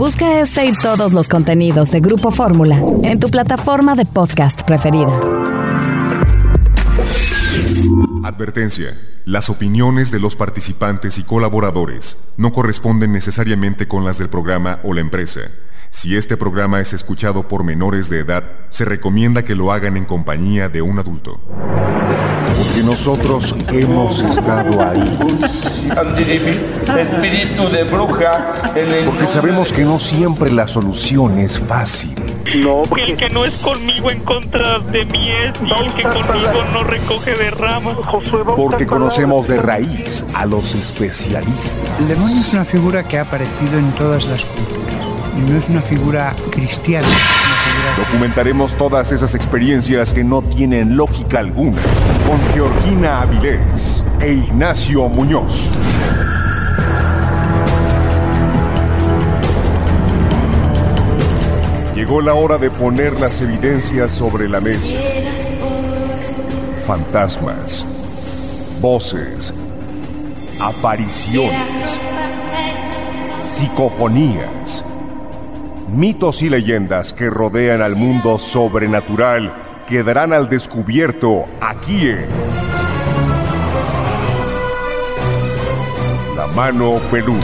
Busca este y todos los contenidos de Grupo Fórmula en tu plataforma de podcast preferida. Advertencia. Las opiniones de los participantes y colaboradores no corresponden necesariamente con las del programa o la empresa. Si este programa es escuchado por menores de edad, se recomienda que lo hagan en compañía de un adulto. Porque nosotros hemos estado ahí. Espíritu de bruja. Porque sabemos que no siempre la solución es fácil. No, porque el que no es conmigo en contra de mí es, y el que conmigo no recoge de ramas. Porque conocemos de raíz a los especialistas. El demonio es una figura que ha aparecido en todas las culturas. Y no es una figura cristiana. Documentaremos todas esas experiencias que no tienen lógica alguna con Georgina Avilés e Ignacio Muñoz. Llegó la hora de poner las evidencias sobre la mesa. Fantasmas, voces, apariciones, psicofonías, mitos y leyendas que rodean al mundo sobrenatural quedarán al descubierto aquí en La Mano Peluda.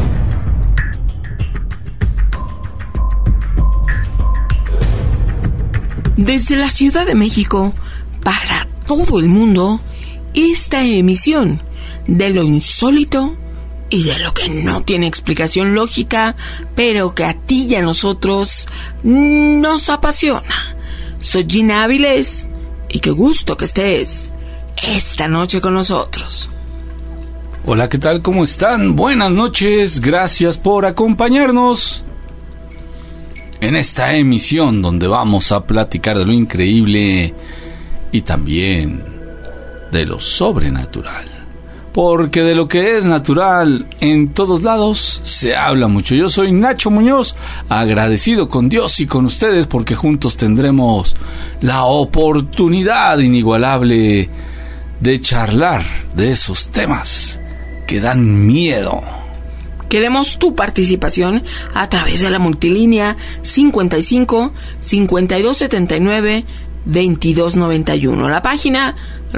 Desde la Ciudad de México, para todo el mundo, esta emisión de lo insólito y de lo que no tiene explicación lógica, pero que a ti y a nosotros nos apasiona. Soy Gina Avilés y qué gusto que estés esta noche con nosotros. Hola, ¿qué tal? ¿Cómo están? Buenas noches, gracias por acompañarnos en esta emisión donde vamos a platicar de lo increíble y también de lo sobrenatural. Porque de lo que es natural en todos lados se habla mucho. Yo soy Nacho Muñoz, agradecido con Dios y con ustedes porque juntos tendremos la oportunidad inigualable de charlar de esos temas que dan miedo. Queremos tu participación a través de la multilínea 55 52 79 22 91. La página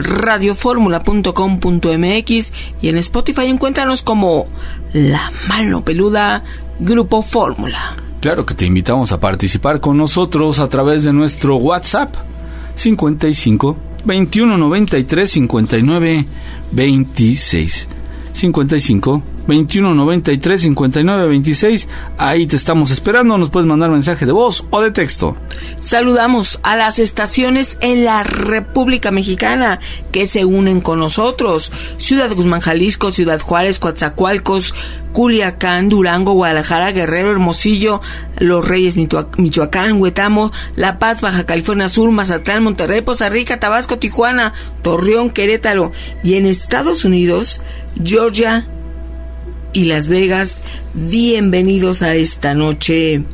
radioformula.com.mx y en Spotify encuéntranos como La Mano Peluda Grupo Fórmula. Claro que te invitamos a participar con nosotros a través de nuestro WhatsApp 55 21 93 59 26 55 21 93 59 26. Ahí te estamos esperando. Nos puedes mandar mensaje de voz o de texto. Saludamos a las estaciones en la República Mexicana que se unen con nosotros: Ciudad Guzmán, Jalisco; Ciudad Juárez; Coatzacoalcos; Culiacán; Durango; Guadalajara; Guerrero; Hermosillo; Los Reyes, Michoacán; Huetamo; La Paz, Baja California Sur; Mazatlán; Monterrey; Poza Rica; Tabasco; Tijuana; Torreón; Querétaro; y en Estados Unidos, Georgia y Las Vegas. Bienvenidos a esta noche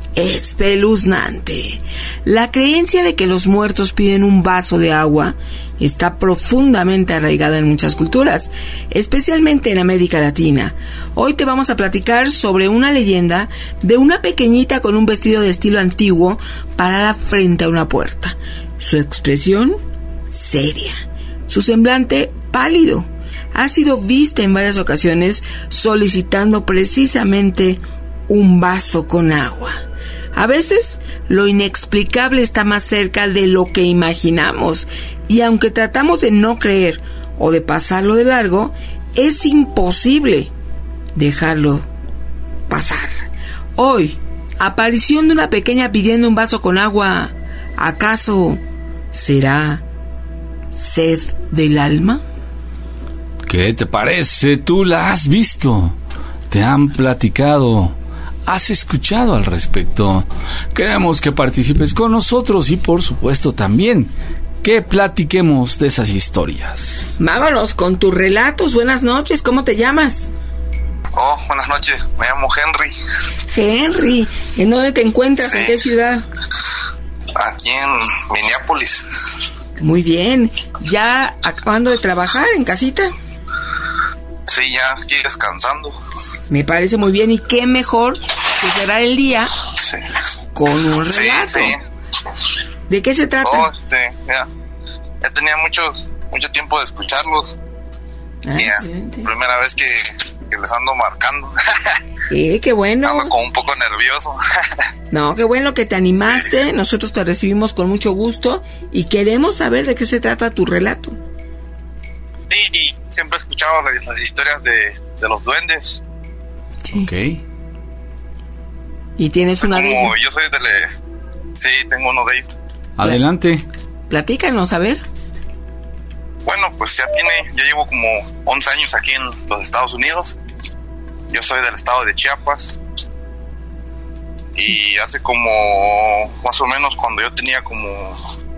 espeluznante. La creencia de que los muertos piden un vaso de agua está profundamente arraigada en muchas culturas, especialmente en América Latina. Hoy te vamos a platicar sobre una leyenda de una pequeñita con un vestido de estilo antiguo parada frente a una puerta. Su expresión seria, su semblante pálido. Ha sido vista en varias ocasiones solicitando precisamente un vaso con agua. A veces, lo inexplicable está más cerca de lo que imaginamos, y aunque tratamos de no creer o de pasarlo de largo, es imposible dejarlo pasar. Hoy, aparición de una pequeña pidiendo un vaso con agua. ¿Acaso será sed del alma? ¿Qué te parece? ¿Tú la has visto? ¿Te han platicado? ¿Has escuchado al respecto? Queremos que participes con nosotros y por supuesto también que platiquemos de esas historias. Vámonos con tus relatos. Buenas noches, ¿cómo te llamas? Oh, buenas noches, me llamo Henry. Henry, ¿en dónde te encuentras? Sí. ¿En qué ciudad? Aquí en Minneapolis. Muy bien, ¿ya acabando de trabajar en casita? Sí, ya aquí descansando. Me parece muy bien, y qué mejor que cerrar el día con un relato. Sí. ¿De qué se trata? Ya tenía mucho tiempo de escucharlos. Primera vez que les ando marcando. Sí, qué bueno. Ando como un poco nervioso. No, qué bueno que te animaste. Sí. Nosotros te recibimos con mucho gusto y queremos saber de qué se trata tu relato. Sí, y siempre he escuchado las historias de los duendes. Sí. Ok. ¿Y tienes una de ellos? Yo soy Sí, tengo uno de ellos. Adelante. Platícanos, a ver. Bueno, pues ya llevo como 11 años aquí en los Estados Unidos. Yo soy del estado de Chiapas. Y hace como, más o menos, cuando yo tenía como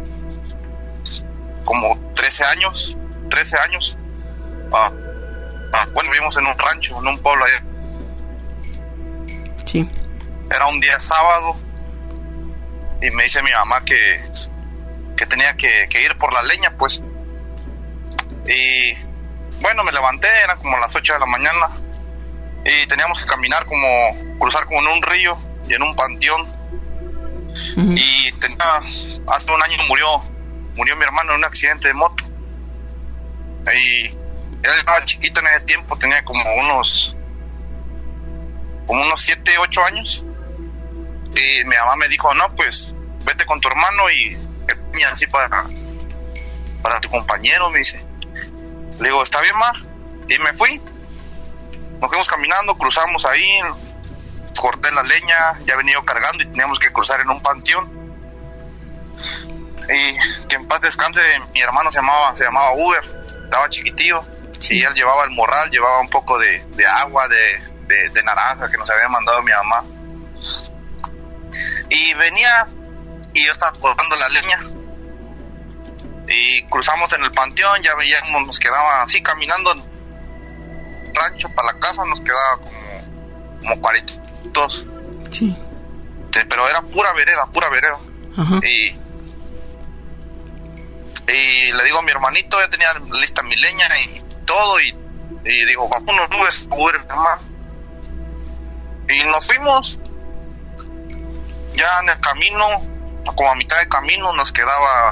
13 años. Bueno, vivimos en un rancho, en un pueblo allá. Sí. Era un día sábado. Y me dice mi mamá que tenía que ir por la leña, pues. Y bueno, me levanté, eran como las 8 de la mañana. Y teníamos que cruzar como en un río y en un panteón. Uh-huh. Y hace un año murió mi hermano en un accidente de moto. Y él estaba chiquito en ese tiempo, tenía como unos 7, 8 años. Y mi mamá me dijo, no, pues vete con tu hermano y así para tu compañero, me dice. Le digo, está bien, ma. Y me fui. Nos fuimos caminando, cruzamos ahí, corté la leña, ya venía yo cargando y teníamos que cruzar en un panteón. Y que en paz descanse, mi hermano se llamaba Uber, estaba chiquitillo. Sí. Y él llevaba el morral, llevaba un poco de agua, de naranja que nos había mandado mi mamá. Y venía, y yo estaba cortando la leña. Y cruzamos en el panteón, ya veíamos, nos quedaba así caminando rancho para la casa, nos quedaba como 40 minutos. Sí. Pero era pura vereda. Ajá. Y le digo a mi hermanito, ya tenía lista mi leña y todo, y digo, vámonos, hermano. Y nos fuimos. Ya en el camino, como a mitad del camino, nos quedaba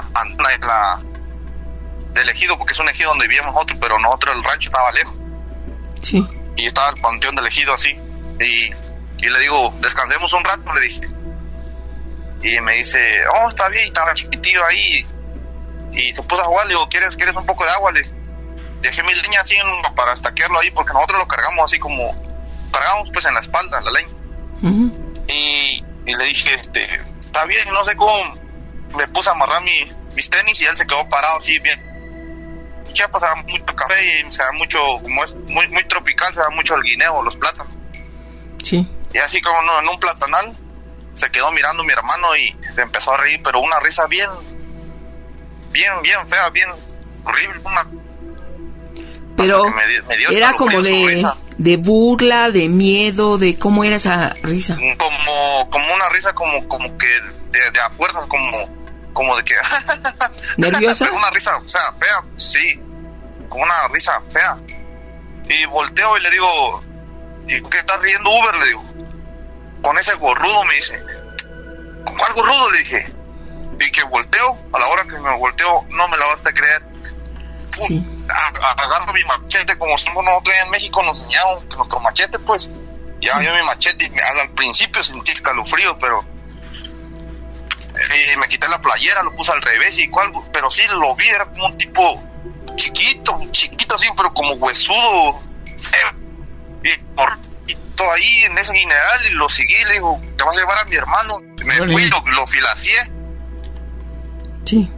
del ejido, porque es un ejido donde vivíamos nosotros, pero nosotros el rancho estaba lejos. Sí. Y estaba el panteón del ejido así. Y le digo, descansemos un rato, le dije. Y me dice, está bien, estaba chiquitillo ahí. Y se puso a jugar, le digo, ¿quieres un poco de agua? Le dejé mi leña así para estaquearlo ahí, porque nosotros lo cargamos así como, cargamos pues en la espalda, la leña. Uh-huh. Y le dije, está bien, no sé cómo, me puse a amarrar mis tenis y él se quedó parado así bien. Ya pasaba mucho café y se da mucho, como es muy, muy tropical, se da mucho el guineo, los plátanos. Sí. Y así como en un platanal, se quedó mirando mi hermano y se empezó a reír, pero una risa bien fea, bien horrible. Pero me dio era como de burla, de miedo, de cómo era esa risa. Como una risa como que de a fuerzas, como de que ¿nerviosa? Una risa, o sea, fea, sí, como una risa fea. Y volteo y le digo, ¿qué estás riendo, Uber? Le digo, con ese gorrudo, me dice. ¿Con cuál gorrudo? Le dije. Y que volteo, a la hora que me volteo, no me la vas a creer. Sí. Agarro mi machete, como somos nosotros en México, nos enseñaron que nuestro machete, pues, ya yo mi machete, y al principio sentí escalofrío, pero me quité la playera, lo puse al revés y pero sí lo vi, era como un tipo chiquito así, pero como huesudo, y todo ahí en ese guineal, y lo seguí, le digo, te vas a llevar a mi hermano. Me fui, lo filacié. Sí.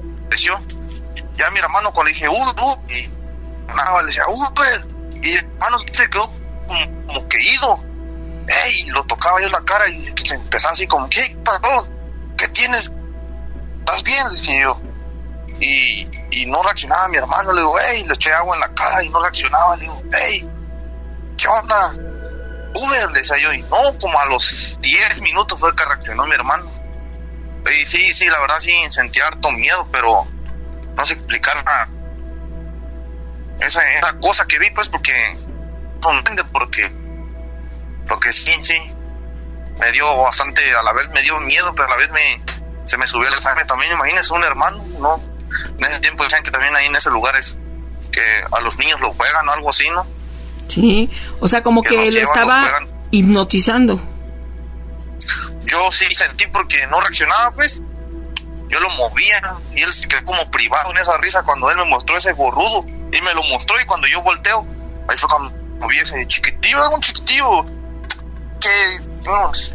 Ya mi hermano, cuando le dije, y nada, le decía, y el hermano se quedó como que ido. Lo tocaba yo en la cara y se empezaba así como, ¿qué pasó? ¿Qué tienes? ¿Estás bien? Le decía yo. Y no reaccionaba mi hermano. Le digo, le eché agua en la cara y no reaccionaba. Le digo, ¿qué onda? Uber, le decía yo. Y no, como a los 10 minutos fue que reaccionó mi hermano. Y sí, la verdad sí sentí harto miedo, pero no sé explicar nada. Esa cosa que vi, pues, porque sí. me dio bastante, a la vez me dio miedo, pero a la vez se me subió la sangre también. Imagínese un hermano, ¿no? En ese tiempo decían que también ahí en ese lugar es que a los niños lo juegan o algo así, ¿no? Sí, o sea, como que lo estaba hipnotizando. Yo sí sentí porque no reaccionaba, pues. Yo lo movía y él se quedó como privado en esa risa cuando él me mostró ese gorrudo. Y me lo mostró y cuando yo volteo, ahí fue cuando vi ese chiquitillo, un chiquitillo que unos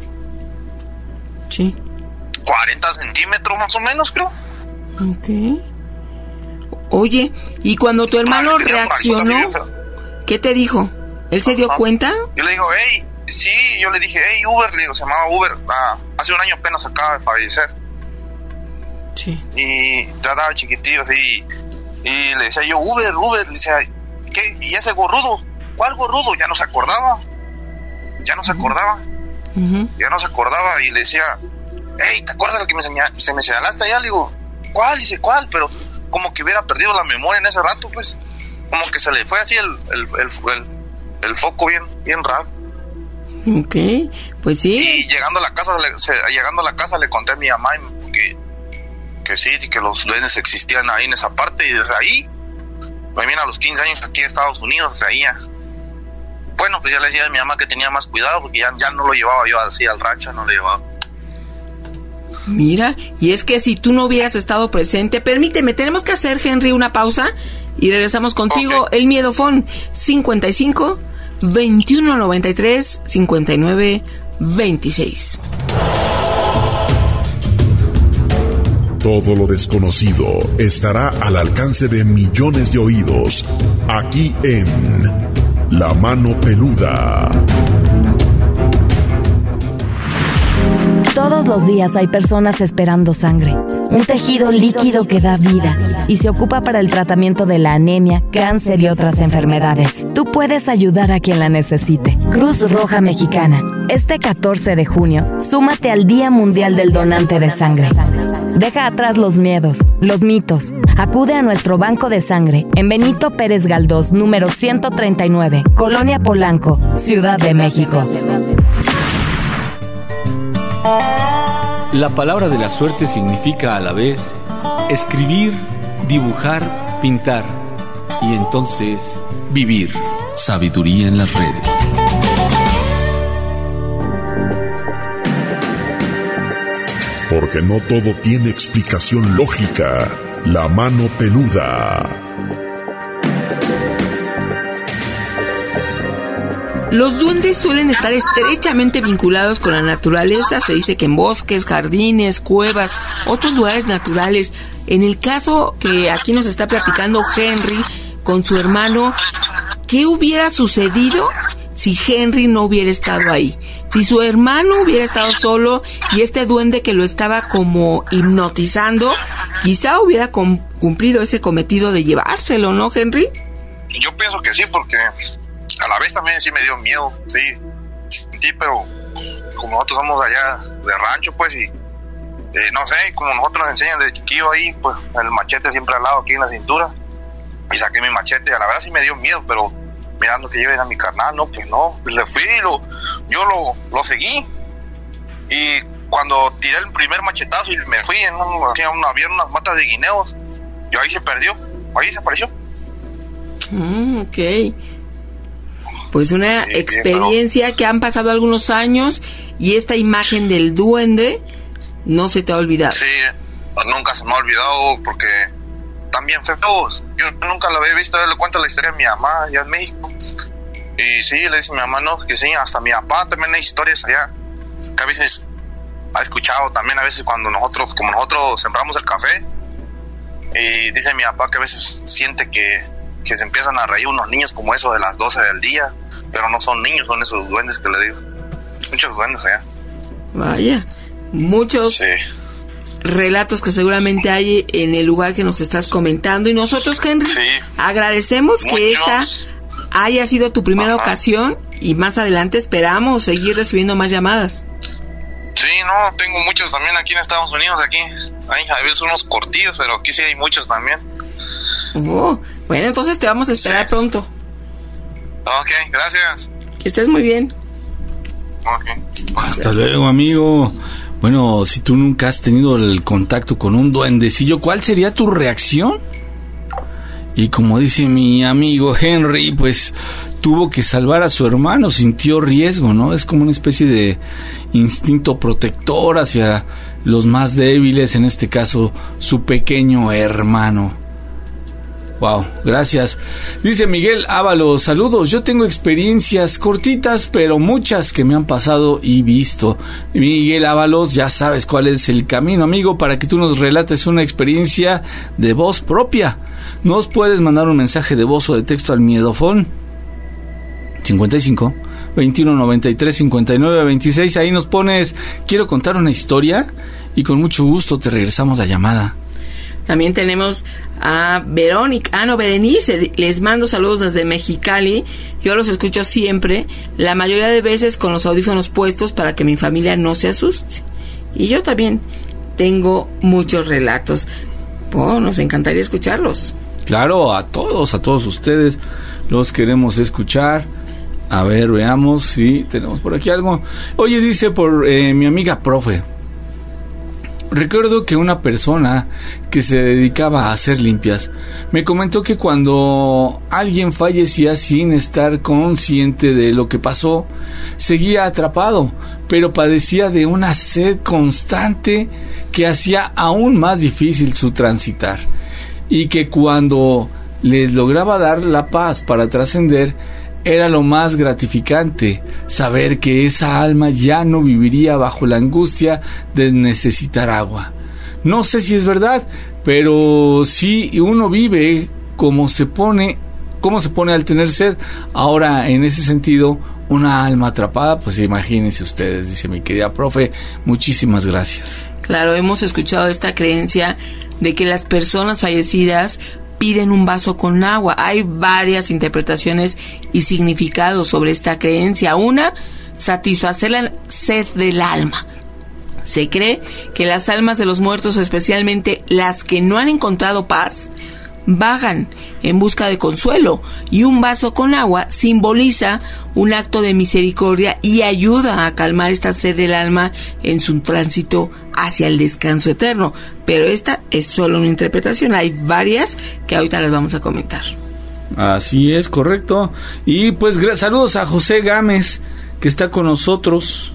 sí 40 centímetros más o menos, creo. Ok. Oye, y cuando tu hermano reaccionó, ¿qué te dijo? ¿Él se dio cuenta? Yo le digo, hey, sí, yo le dije, hey, Uber, le digo, se llamaba Uber, hace un año apenas acaba de fallecer. Sí. Y ya estaba chiquitillo así, y le decía yo, Uber, le decía, ¿qué? ¿Y ese gorrudo? ¿Cuál gorrudo? Ya no se acordaba. Ya no se acordaba, y le decía, hey, ¿te acuerdas de lo que me señalaste allá? Le digo, ¿cuál? Dice, ¿cuál? Pero como que hubiera perdido la memoria en ese rato, pues, como que se le fue así el foco bien raro. Ok, pues sí. Y llegando a la casa le conté a mi mamá que sí, que los duendes existían ahí en esa parte, y desde ahí me vine a los 15 años aquí en Estados Unidos, desde ahí ya. Bueno, pues ya le decía a mi mamá que tenía más cuidado porque ya no lo llevaba yo así al rancho, no lo llevaba. Mira, y es que si tú no hubieras estado presente, permíteme, tenemos que hacer, Henry, una pausa y regresamos contigo. Okay. El Miedofón 55 21 93 59 26. Todo lo desconocido estará al alcance de millones de oídos, aquí en La Mano Peluda. Todos los días hay personas esperando sangre, un tejido líquido que da vida y se ocupa para el tratamiento de la anemia, cáncer y otras enfermedades. Tú puedes ayudar a quien la necesite. Cruz Roja Mexicana. Este 14 de junio, súmate al Día Mundial del Donante de Sangre. Deja atrás los miedos, los mitos. Acude a nuestro banco de sangre en Benito Pérez Galdós, número 139, Colonia Polanco, Ciudad de México. La palabra de la suerte significa a la vez escribir, dibujar, pintar y entonces vivir. Sabiduría en las redes. Porque no todo tiene explicación lógica. La Mano Peluda. Los duendes suelen estar estrechamente vinculados con la naturaleza. Se dice que en bosques, jardines, cuevas, otros lugares naturales. En el caso que aquí nos está platicando Henry con su hermano, ¿qué hubiera sucedido si Henry no hubiera estado ahí? Si su hermano hubiera estado solo y este duende que lo estaba como hipnotizando, quizá hubiera cumplido ese cometido de llevárselo, ¿no, Henry? Yo pienso que sí, porque a la vez también sí me dio miedo, sí, pero como nosotros somos allá de rancho, pues, y no sé, como nosotros nos enseñan desde chiquillo ahí, pues, el machete siempre al lado aquí en la cintura, y saqué mi machete, a la verdad sí me dio miedo, pero mirando que lleven a mi carnal, no, pues no, pues le fui, yo lo seguí, y cuando tiré el primer machetazo y me fui había unas matas de guineos, y ahí se perdió, ahí desapareció. Ok. Pues una experiencia que han pasado algunos años y esta imagen del duende no se te ha olvidado. Sí, nunca se me ha olvidado porque también feos. Yo nunca lo había visto, le cuento la historia a mi mamá allá en México. Y sí, le dice a mi mamá, no, que sí, hasta mi papá también hay historias allá. Que a veces ha escuchado también, a veces cuando nosotros sembramos el café. Y dice mi papá que a veces siente que se empiezan a reír unos niños como eso de las 12 del día, pero no son niños, son esos duendes que le digo. Muchos duendes allá. Vaya, muchos relatos que seguramente hay en el lugar que nos estás comentando. Y nosotros, Henry, agradecemos que esta haya sido tu primera ocasión y más adelante esperamos seguir recibiendo más llamadas. Sí, no, tengo muchos también aquí en Estados Unidos, aquí. Hay a veces unos cortillos, pero aquí sí hay muchos también. Bueno, entonces te vamos a esperar pronto. Ok, gracias. Que estés muy bien. Ok. Hasta luego, amigo. Bueno, si tú nunca has tenido el contacto con un duendecillo, ¿cuál sería tu reacción? Y como dice mi amigo Henry, pues tuvo que salvar a su hermano, sintió riesgo, ¿no? Es como una especie de instinto protector hacia los más débiles, en este caso su pequeño hermano. Wow, gracias. Dice Miguel Ábalos, saludos, yo tengo experiencias cortitas, pero muchas que me han pasado y visto. Miguel Ábalos, ya sabes cuál es el camino, amigo, para que tú nos relates una experiencia de voz propia. Nos puedes mandar un mensaje de voz o de texto al miedofón 55 21 93 59 26. Ahí nos pones, quiero contar una historia, y con mucho gusto te regresamos la llamada. También tenemos a Berenice, les mando saludos desde Mexicali. Yo los escucho siempre, la mayoría de veces con los audífonos puestos para que mi familia no se asuste. Y yo también tengo muchos relatos. Nos encantaría escucharlos. Claro, a todos ustedes los queremos escuchar. A ver, veamos si tenemos por aquí algo. Oye, dice por mi amiga profe. Recuerdo que una persona que se dedicaba a hacer limpias me comentó que cuando alguien fallecía sin estar consciente de lo que pasó, seguía atrapado, pero padecía de una sed constante que hacía aún más difícil su transitar, y que cuando les lograba dar la paz para trascender, era lo más gratificante saber que esa alma ya no viviría bajo la angustia de necesitar agua. No sé si es verdad, pero si uno vive cómo se pone al tener sed. Ahora, en ese sentido, una alma atrapada, pues imagínense ustedes, dice mi querida profe, muchísimas gracias. Claro, hemos escuchado esta creencia de que las personas fallecidas piden un vaso con agua. Hay varias interpretaciones y significados sobre esta creencia. Una, satisfacer la sed del alma. Se cree que las almas de los muertos, especialmente las que no han encontrado paz, vagan en busca de consuelo, y un vaso con agua simboliza un acto de misericordia y ayuda a calmar esta sed del alma en su tránsito hacia el descanso eterno. Pero esta es solo una interpretación, hay varias que ahorita les vamos a comentar. Así es, correcto. Y pues saludos a José Gámez, que está con nosotros,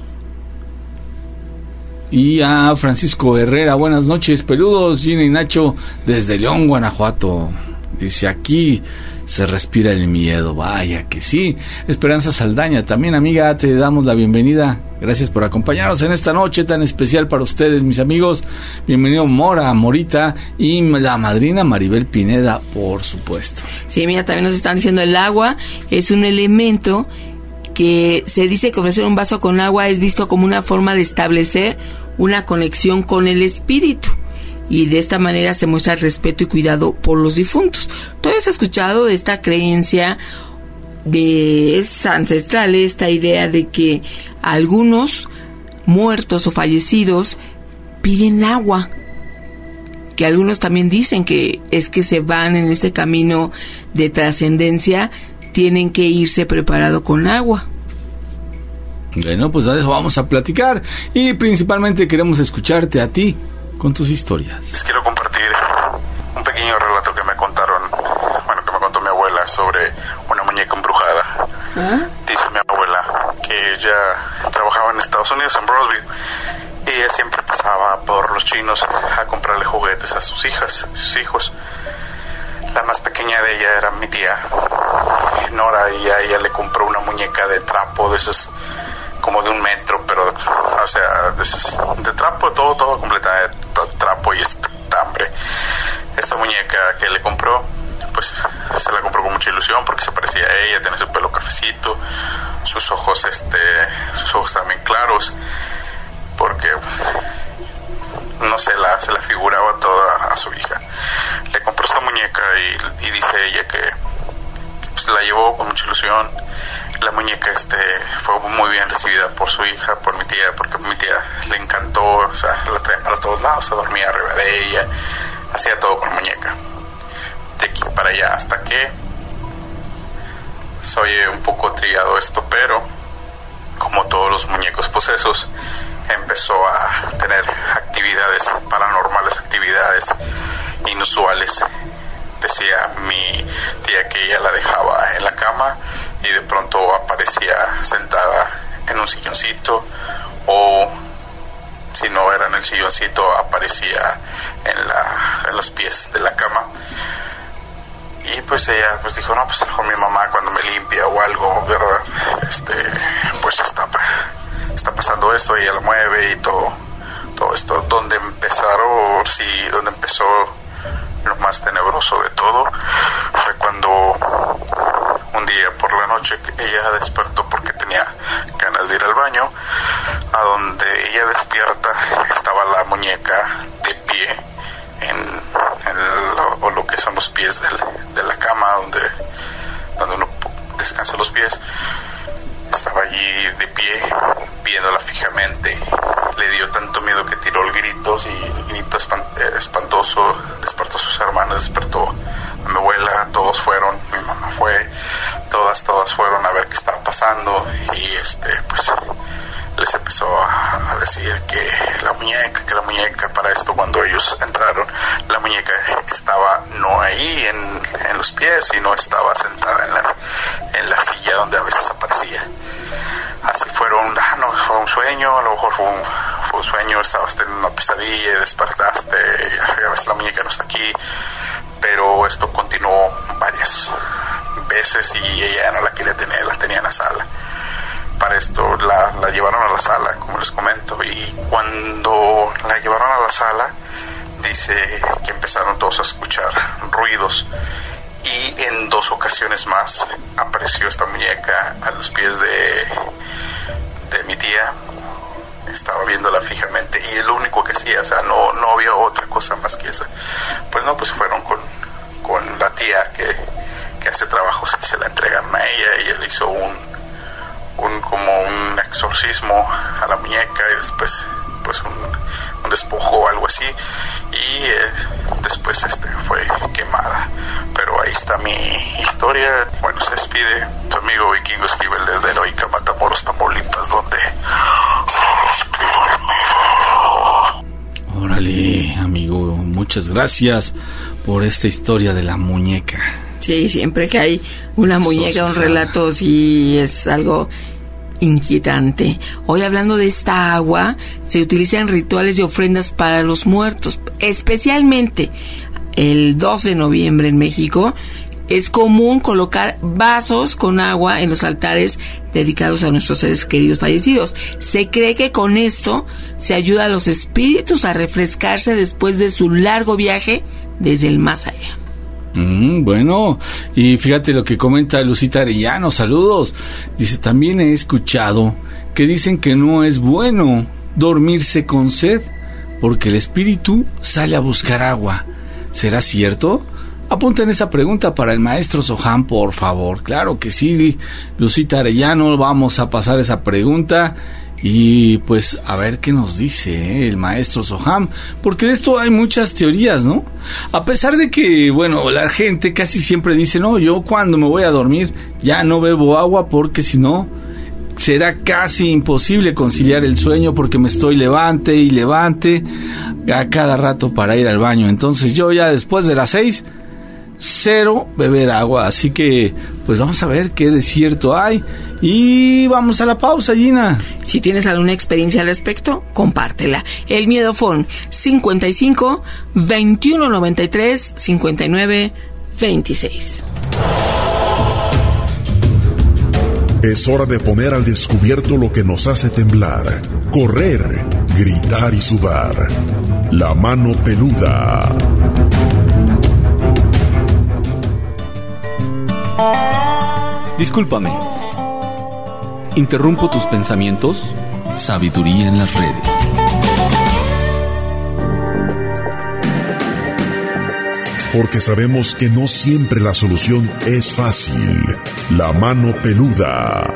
y a Francisco Herrera. Buenas noches, peludos, Gina y Nacho, desde León, Guanajuato. Dice, aquí se respira el miedo. Vaya que sí. Esperanza Saldaña, también, amiga, te damos la bienvenida. Gracias por acompañarnos en esta noche tan especial para ustedes, mis amigos. Bienvenido Morita, y la madrina Maribel Pineda, por supuesto. Sí, mira, también nos están diciendo el agua es un elemento que se dice que ofrecer un vaso con agua es visto como una forma de establecer una conexión con el espíritu, y de esta manera se muestra respeto y cuidado por los difuntos. ¿Tú has escuchado de esta creencia ancestral, esta idea de que algunos muertos o fallecidos piden agua? Que algunos también dicen que es que se van en este camino de trascendencia, tienen que irse preparado con agua. Bueno, pues de eso vamos a platicar, y principalmente queremos escucharte a ti con tus historias. Les quiero compartir un pequeño relato que me contaron, que me contó mi abuela sobre una muñeca embrujada. Dice mi abuela que ella trabajaba en Estados Unidos, en Brownsville, y ella siempre pasaba por los chinos a comprarle juguetes a sus sus hijos. La más pequeña de ella era mi tía Nora, y a ella le compró una muñeca de trapo, de esos como de 1 metro, pero o sea, de trapo, todo completa de trapo y estambre. Esta muñeca que le compró, pues se la compró con mucha ilusión porque se parecía a ella, tenía su pelo cafecito, sus ojos también claros, porque no se la figuraba toda a su hija. Le compró esta muñeca y dice ella que pues la llevó con mucha ilusión. La muñeca fue muy bien recibida por su hija, por mi tía, porque mi tía le encantó, o sea, la traía para todos lados, se dormía arriba de ella, hacía todo con la muñeca, de aquí para allá, hasta que se oye un poco trillado esto, pero como todos los muñecos posesos, empezó a tener actividades paranormales, actividades inusuales. Decía mi tía que ella la dejaba en la cama y de pronto aparecía sentada en un silloncito, o si no era en el silloncito, aparecía en los pies de la cama. Y pues ella pues dijo, no, pues a lo mejor mi mamá cuando me limpia o algo, ¿verdad? Pues está pasando esto, y ella lo mueve y todo esto. Donde empezó lo más tenebroso de todo fue cuando un día por la noche ella despertó porque tenía ganas de ir al baño. A donde ella despierta estaba la muñeca de pie en lo que son los pies de la cama, donde uno descansa los pies. Estaba allí de pie, viéndola fijamente. Le dio tanto miedo que tiró gritos, y el grito espantoso despertó a sus hermanas, despertó a mi abuela. Todos fueron, mi mamá fue, todas fueron a ver qué estaba pasando, y pues les empezó a decir que la muñeca, para esto cuando ellos entraron, la muñeca estaba no ahí en los pies, sino estaba sentada en la silla donde a veces aparecía. Así no fue un sueño, a lo mejor fue un sueño, estabas teniendo una pesadilla y despertaste, y a veces la muñeca no está aquí. Pero esto continuó varias veces y ella no la quería tener, la tenía en la sala. Para esto la llevaron a la sala, como les comento, y cuando la llevaron a la sala, dice que empezaron todos a escuchar ruidos, y en 2 ocasiones más apareció esta muñeca a los pies de mi tía. Estaba viéndola fijamente, y es lo único que hacía, o sea, no había otra cosa más que esa. Pues fueron con la tía que hace trabajos, y se la entregaron a ella le hizo como un exorcismo a la muñeca, y después pues un despojo o algo así, y después fue quemada. Pero ahí está mi historia. Bueno, se despide tu amigo Vikingo Esquivel desde Heroica Matamoros, Tamaulipas, donde se despide el miedo. Órale, amigo, muchas gracias por esta historia de la muñeca. Sí, siempre que hay una muñeca, un relato, sí es algo inquietante. Hoy, hablando de esta agua, se utiliza en rituales y ofrendas para los muertos. Especialmente el 2 de noviembre en México es común colocar vasos con agua en los altares dedicados a nuestros seres queridos fallecidos. Se cree que con esto se ayuda a los espíritus a refrescarse después de su largo viaje desde el más allá. Bueno, y fíjate lo que comenta Lucita Arellano, saludos. Dice, también he escuchado que dicen que no es bueno dormirse con sed, porque el espíritu sale a buscar agua. ¿Será cierto? Apunten esa pregunta para el maestro Soham, por favor. Claro que sí, Lucita Arellano, vamos a pasar esa pregunta. Y pues a ver qué nos dice el maestro Soham, porque de esto hay muchas teorías, ¿no? A pesar de que, bueno, la gente casi siempre dice, no, yo cuando me voy a dormir ya no bebo agua porque si no será casi imposible conciliar el sueño porque me estoy levante y levante a cada rato para ir al baño. Entonces yo ya después de las 6, 0 beber agua, así que pues vamos a ver qué de cierto hay y vamos a la pausa, Gina. Si tienes alguna experiencia al respecto, compártela. El Miedofón 55 21 93 59 26. Es hora de poner al descubierto lo que nos hace temblar, correr, gritar y sudar. La mano peluda. Discúlpame. ¿Interrumpo tus pensamientos? Sabiduría en las redes. Porque sabemos que no siempre la solución es fácil. La mano peluda.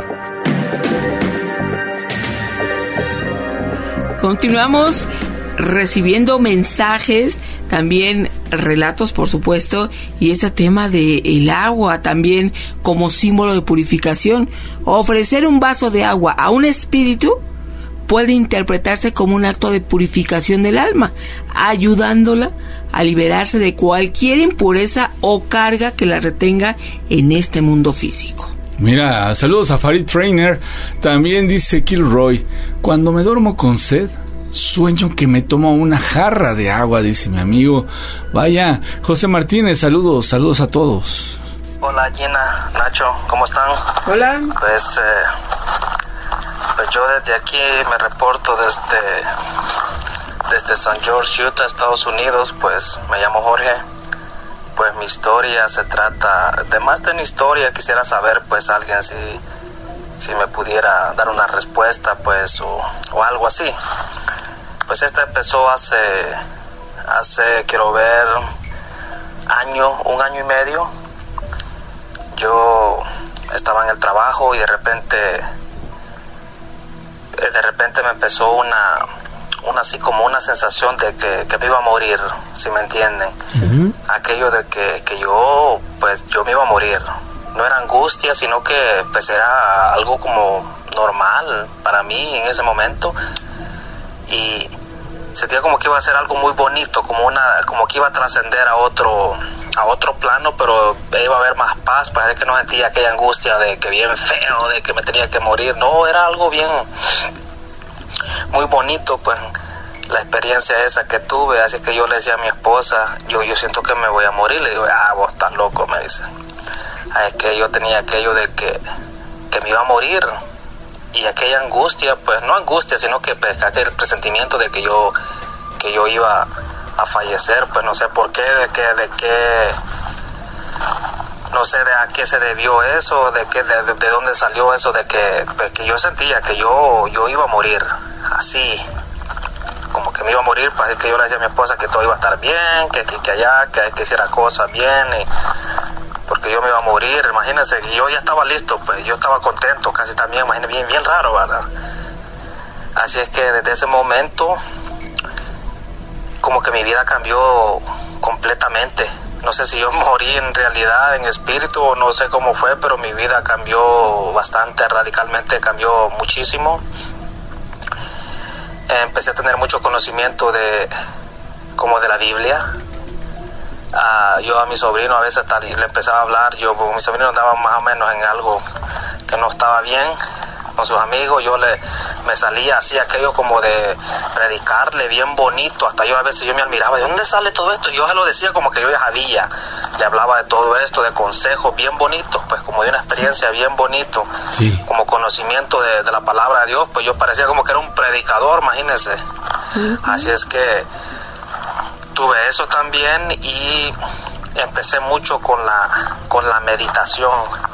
Continuamos recibiendo mensajes también relatos, por supuesto, y este tema de el agua también como símbolo de purificación. Ofrecer un vaso de agua a un espíritu puede interpretarse como un acto de purificación del alma, ayudándola a liberarse de cualquier impureza o carga que la retenga en este mundo físico. Mira, saludos a Farid Trainer. También dice Kilroy: cuando me duermo con sed, sueño que me tomo una jarra de agua, dice mi amigo. Vaya, José Martínez, saludos a todos. Hola Gina, Nacho, ¿cómo están? Hola. Pues yo desde aquí me reporto desde St. George, Utah, Estados Unidos. Pues me llamo Jorge. Pues mi historia se trata, además de mi historia, quisiera saber pues alguien si me pudiera dar una respuesta pues o algo así. Pues esta empezó hace quiero ver, un año y medio. Yo estaba en el trabajo y de repente me empezó una así como una sensación de que me iba a morir, si me entienden. Uh-huh. Aquello de que yo me iba a morir. No era angustia, sino que pues era algo como normal para mí en ese momento. Y sentía como que iba a ser algo muy bonito, como que iba a trascender a otro plano, pero iba a haber más paz. Parece que no sentía aquella angustia de que bien feo, de que me tenía que morir. No, era algo bien muy bonito, pues, la experiencia esa que tuve. Así que yo le decía a mi esposa, yo siento que me voy a morir. Le digo, vos estás loco, me dice. Es que yo tenía aquello de que me iba a morir, y aquella angustia, pues no angustia, sino que pues, aquel presentimiento de que yo iba a fallecer, pues no sé por qué, de qué no sé de a qué se debió eso, de dónde salió eso, de que yo sentía que yo iba a morir, así, como que me iba a morir. Pues que yo le decía a mi esposa que todo iba a estar bien, que allá, que hiciera cosas bien, porque yo me iba a morir. Imagínense, yo ya estaba listo, pues yo estaba contento, casi también, imagínense, bien raro, ¿verdad? Así es que desde ese momento, como que mi vida cambió completamente. No sé si yo morí en realidad, en espíritu, o no sé cómo fue, pero mi vida cambió bastante, radicalmente, cambió muchísimo. Empecé a tener mucho conocimiento como de la Biblia. Yo a mi sobrino a veces le empezaba a hablar. Mi sobrino andaba más o menos en algo que no estaba bien con sus amigos. Me salía así aquello como de predicarle bien bonito. Hasta yo a veces me admiraba, ¿de dónde sale todo esto? Y yo se lo decía como que yo ya sabía. Le hablaba de todo esto, de consejos bien bonitos, pues como de una experiencia bien bonito, sí, como conocimiento de la palabra de Dios. Pues yo parecía como que era un predicador, imagínense. Uh-huh. Así es que tuve eso también, y empecé mucho con la meditación.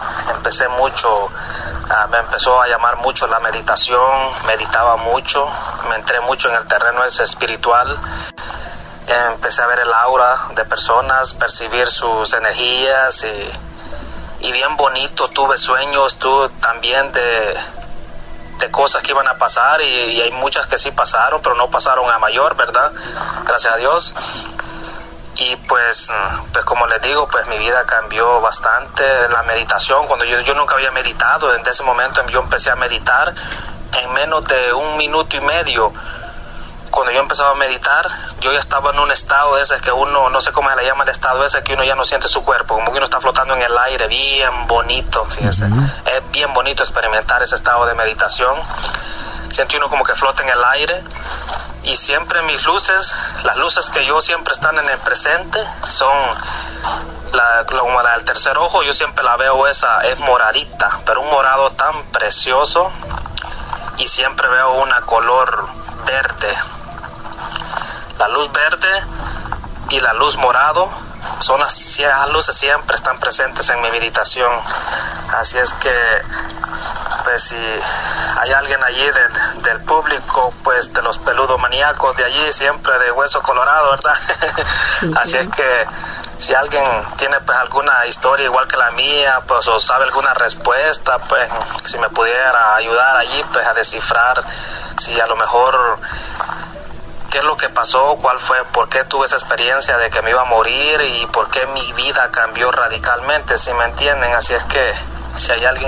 Me empezó a llamar mucho la meditación, meditaba mucho, me entré mucho en el terreno ese espiritual. Empecé a ver el aura de personas, percibir sus energías, y bien bonito. Tuve sueños también de cosas que iban a pasar, y hay muchas que sí pasaron, pero no pasaron a mayor, ¿verdad? Gracias a Dios. Y pues como les digo, pues mi vida cambió bastante. La meditación, cuando yo nunca había meditado, desde ese momento yo empecé a meditar en menos de 1 minuto y medio. Cuando yo empezaba a meditar, yo ya estaba en un estado ese que uno, no sé cómo se le llama el estado ese, que uno ya no siente su cuerpo, como que uno está flotando en el aire, bien bonito, fíjense. Uh-huh. Es bien bonito experimentar ese estado de meditación. Siente uno como que flota en el aire. Y siempre mis luces, las luces que yo siempre están en el presente, son como la del tercer ojo. Yo siempre la veo, esa es moradita, pero un morado tan precioso, y siempre veo una color verde. La luz verde y la luz morado son esas luces, siempre están presentes en mi meditación. Así es que pues si hay alguien allí del público, pues de los peludos maníacos de allí, siempre de hueso colorado, ¿verdad? Sí, así es que si alguien tiene pues alguna historia igual que la mía, pues o sabe alguna respuesta, pues si me pudiera ayudar allí pues a descifrar si a lo mejor qué es lo que pasó, cuál fue, por qué tuve esa experiencia de que me iba a morir y por qué mi vida cambió radicalmente, ¿sí me entienden? Así es que si hay alguien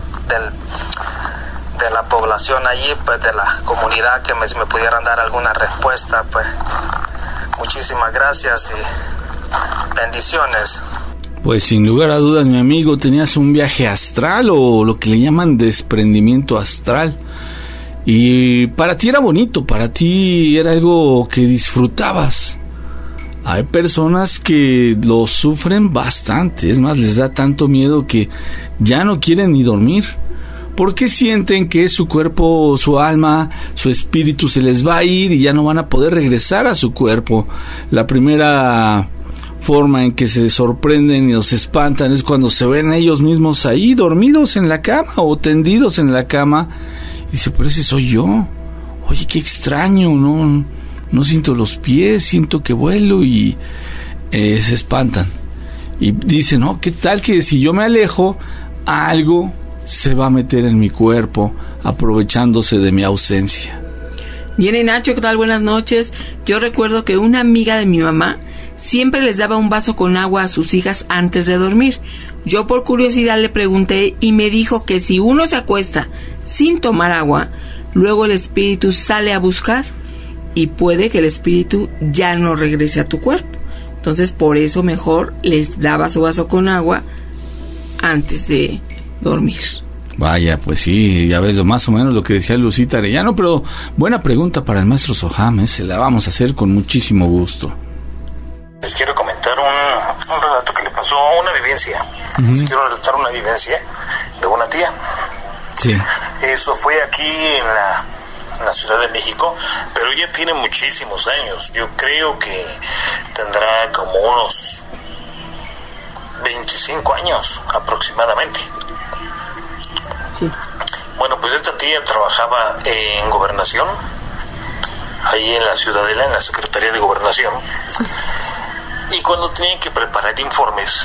de la población allí, pues de la comunidad, que me pudieran dar alguna respuesta, pues muchísimas gracias y bendiciones. Pues sin lugar a dudas, mi amigo, tenías un viaje astral o lo que le llaman desprendimiento astral. Y para ti era bonito, para ti era algo que disfrutabas. Hay personas que lo sufren bastante, es más, les da tanto miedo que ya no quieren ni dormir, porque sienten que su cuerpo, su alma, su espíritu se les va a ir y ya no van a poder regresar a su cuerpo. La primera forma en que se sorprenden y los espantan es cuando se ven ellos mismos ahí dormidos en la cama o tendidos en la cama. Y dice, pero ese soy yo. Oye, qué extraño, no siento los pies, siento que vuelo, y se espantan. Y dicen, no, ¿qué tal que si yo me alejo, algo se va a meter en mi cuerpo aprovechándose de mi ausencia? Jenny Nacho, ¿qué tal? Buenas noches. Yo recuerdo que una amiga de mi mamá siempre les daba un vaso con agua a sus hijas antes de dormir. Yo por curiosidad le pregunté y me dijo que si uno se acuesta sin tomar agua, luego el espíritu sale a buscar y puede que el espíritu ya no regrese a tu cuerpo. Entonces por eso mejor les daba su vaso con agua antes de dormir. Vaya, pues sí, ya ves más o menos lo que decía Lucita Arellano, pero buena pregunta para el maestro Soham, se la vamos a hacer con muchísimo gusto. Les quiero comentar un relato que le pasó, una vivencia. Les quiero relatar una vivencia de una tía. Sí. Eso fue aquí en la Ciudad de México, pero ella tiene muchísimos años. Yo creo que tendrá como unos 25 años aproximadamente. Sí. Bueno, pues esta tía trabajaba en Gobernación, ahí en la Ciudadela, en la Secretaría de Gobernación. Sí. Y cuando tenían que preparar informes,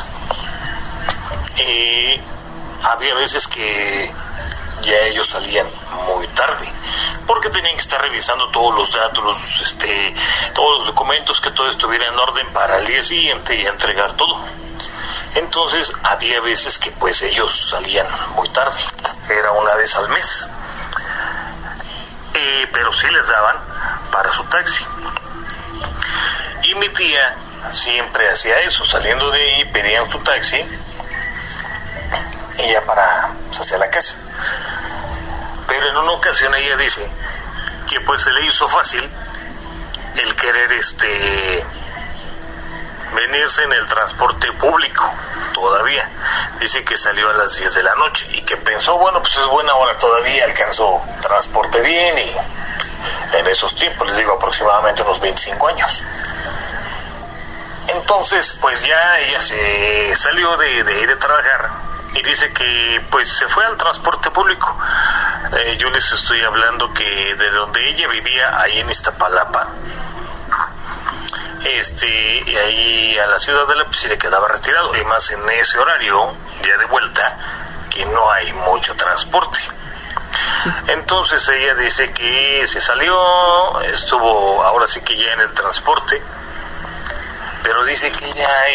había veces que ya ellos salían muy tarde, porque tenían que estar revisando todos los datos, todos los documentos, que todo estuviera en orden para el día siguiente y entregar todo. Entonces había veces que pues ellos salían muy tarde, era una vez al mes, pero sí les daban para su taxi. Y mi tía siempre hacía eso, saliendo de ahí pedían su taxi y ya para hacia la casa. Pero en una ocasión ella dice que pues se le hizo fácil el querer venirse en el transporte público. Todavía dice que salió a las 10 de la noche y que pensó, bueno, pues es buena hora, todavía alcanzó transporte bien. Y en esos tiempos, les digo, aproximadamente unos 25 años. Entonces pues ya ella se salió de trabajar y dice que pues se fue al transporte público. Yo les estoy hablando que de donde ella vivía, ahí en Iztapalapa, y ahí a la Ciudadela pues sí le quedaba retirado, y más en ese horario ya de vuelta, que no hay mucho transporte. Entonces ella dice que se salió, estuvo ahora sí que ya en el transporte, pero dice que ya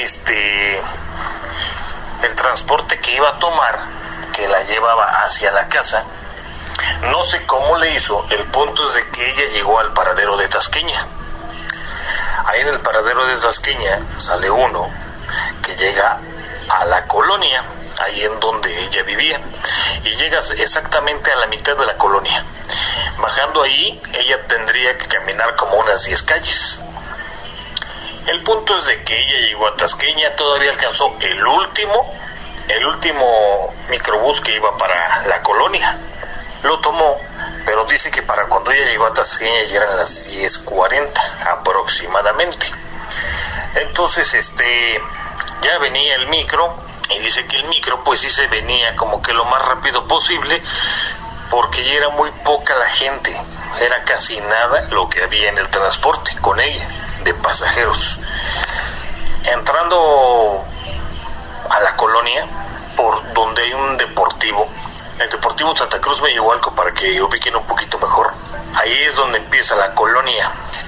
el transporte que iba a tomar, que la llevaba hacia la casa, no sé cómo le hizo. El punto es de que ella llegó al paradero de Tasqueña. Ahí en el paradero de Tasqueña sale uno que llega a la colonia, ahí en donde ella vivía, y llega exactamente a la mitad de la colonia. Bajando ahí, ella tendría que caminar como unas 10 calles. El punto es de que ella llegó a Tasqueña, todavía alcanzó el último microbús que iba para la colonia. Lo tomó, pero dice que para cuando ella llegó a Tasqueña ya eran las 10:40 aproximadamente. Entonces ya venía el micro, y dice que el micro pues sí se venía como que lo más rápido posible, porque ya era muy poca la gente, era casi nada lo que había en el transporte con ella de pasajeros. Entrando a la colonia, por donde hay un deportivo, el Deportivo Santa Cruz Mellohualco, para que ubiquen un poquito mejor, ahí es donde empieza la colonia.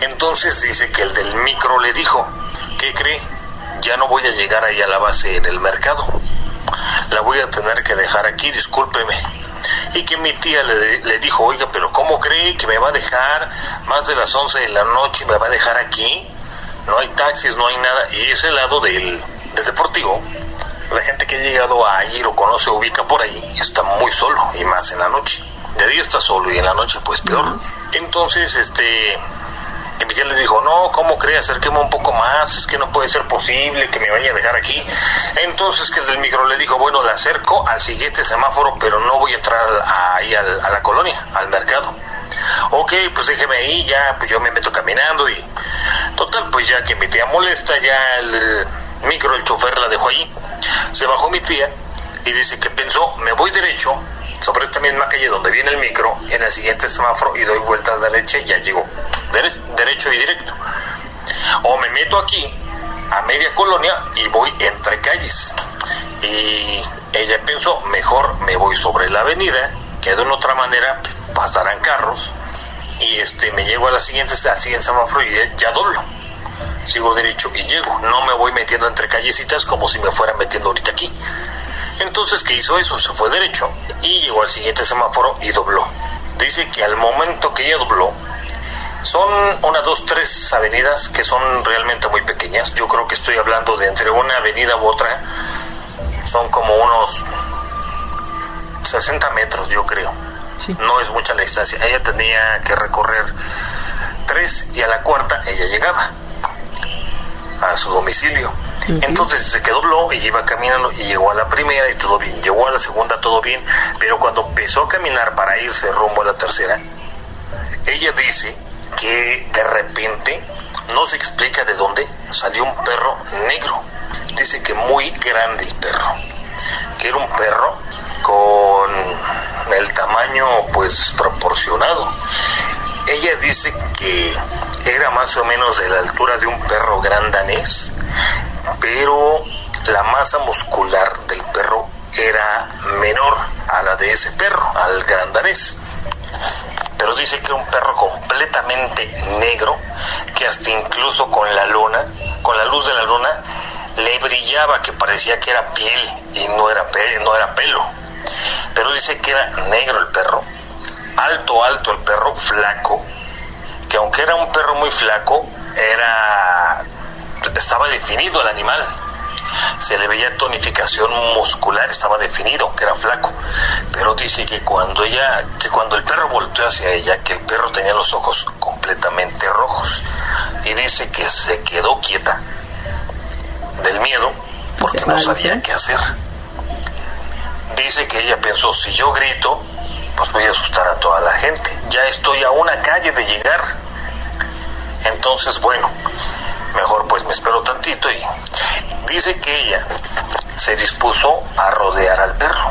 Entonces dice que el del micro le dijo, ¿qué cree? Ya no voy a llegar ahí a la base en el mercado. La voy a tener que dejar aquí, discúlpeme. Y que mi tía le dijo, oiga, pero ¿cómo cree que me va a dejar más de las 11 de la noche y me va a dejar aquí? No hay taxis, no hay nada. Y ese lado del deportivo, la gente que ha llegado a ir o conoce o ubica por ahí, está muy solo, y más en la noche. De día está solo y en la noche pues peor. Entonces, mi tía le dijo, no, ¿cómo cree? Acérqueme un poco más, es que no puede ser posible que me vaya a dejar aquí. Entonces que el del micro le dijo, bueno, le acerco al siguiente semáforo, pero no voy a entrar ahí a la colonia, al mercado. Ok, pues déjeme ahí, ya, pues yo me meto caminando y... Total, pues ya que mi tía molesta, ya el micro, el chofer la dejó ahí. Se bajó mi tía y dice que pensó, me voy derecho sobre esta misma calle donde viene el micro, en el siguiente semáforo, y doy vuelta a la derecha y ya llego derecho y directo. O me meto aquí a media colonia y voy entre calles. Y ella pensó, mejor me voy sobre la avenida, que de una otra manera pasarán carros, y me llego al siguiente semáforo y ya doblo. Sigo derecho y llego. No me voy metiendo entre callecitas como si me fuera metiendo ahorita aquí. Entonces, ¿qué hizo eso? Se fue derecho y llegó al siguiente semáforo y dobló. Dice que al momento que ella dobló, son 1, 2, 3 avenidas que son realmente muy pequeñas. Yo creo que estoy hablando de entre una avenida u otra, son como unos 60 metros, yo creo. Sí. No es mucha la distancia. Ella tenía que recorrer 3 y a la 4ª ella llegaba a su domicilio. Uh-huh. Entonces se dobló y iba caminando y llegó a la primera y todo bien, llegó a la segunda todo bien, pero cuando empezó a caminar para irse rumbo a la tercera, ella dice que de repente, no se explica de dónde, salió un perro negro. Dice que muy grande el perro, que era un perro con el tamaño pues proporcionado. Ella dice que era más o menos de la altura de un perro gran danés, pero la masa muscular del perro era menor a la de ese perro, al gran danés. Pero dice que era un perro completamente negro, que hasta incluso con la luz de la luna, le brillaba, que parecía que era piel y no era pelo. Pero dice que era negro el perro, alto el perro, flaco, que aunque era un perro muy flaco, estaba definido el animal. Se le veía tonificación muscular, estaba definido, que era flaco. Pero dice que cuando el perro volteó hacia ella, que el perro tenía los ojos completamente rojos. Y dice que se quedó quieta del miedo, porque no sabía qué hacer. Dice que ella pensó, si yo grito, pues voy a asustar a toda la gente. Ya estoy a una calle de llegar. Entonces, bueno, mejor pues me espero tantito. Y dice que ella se dispuso a rodear al perro,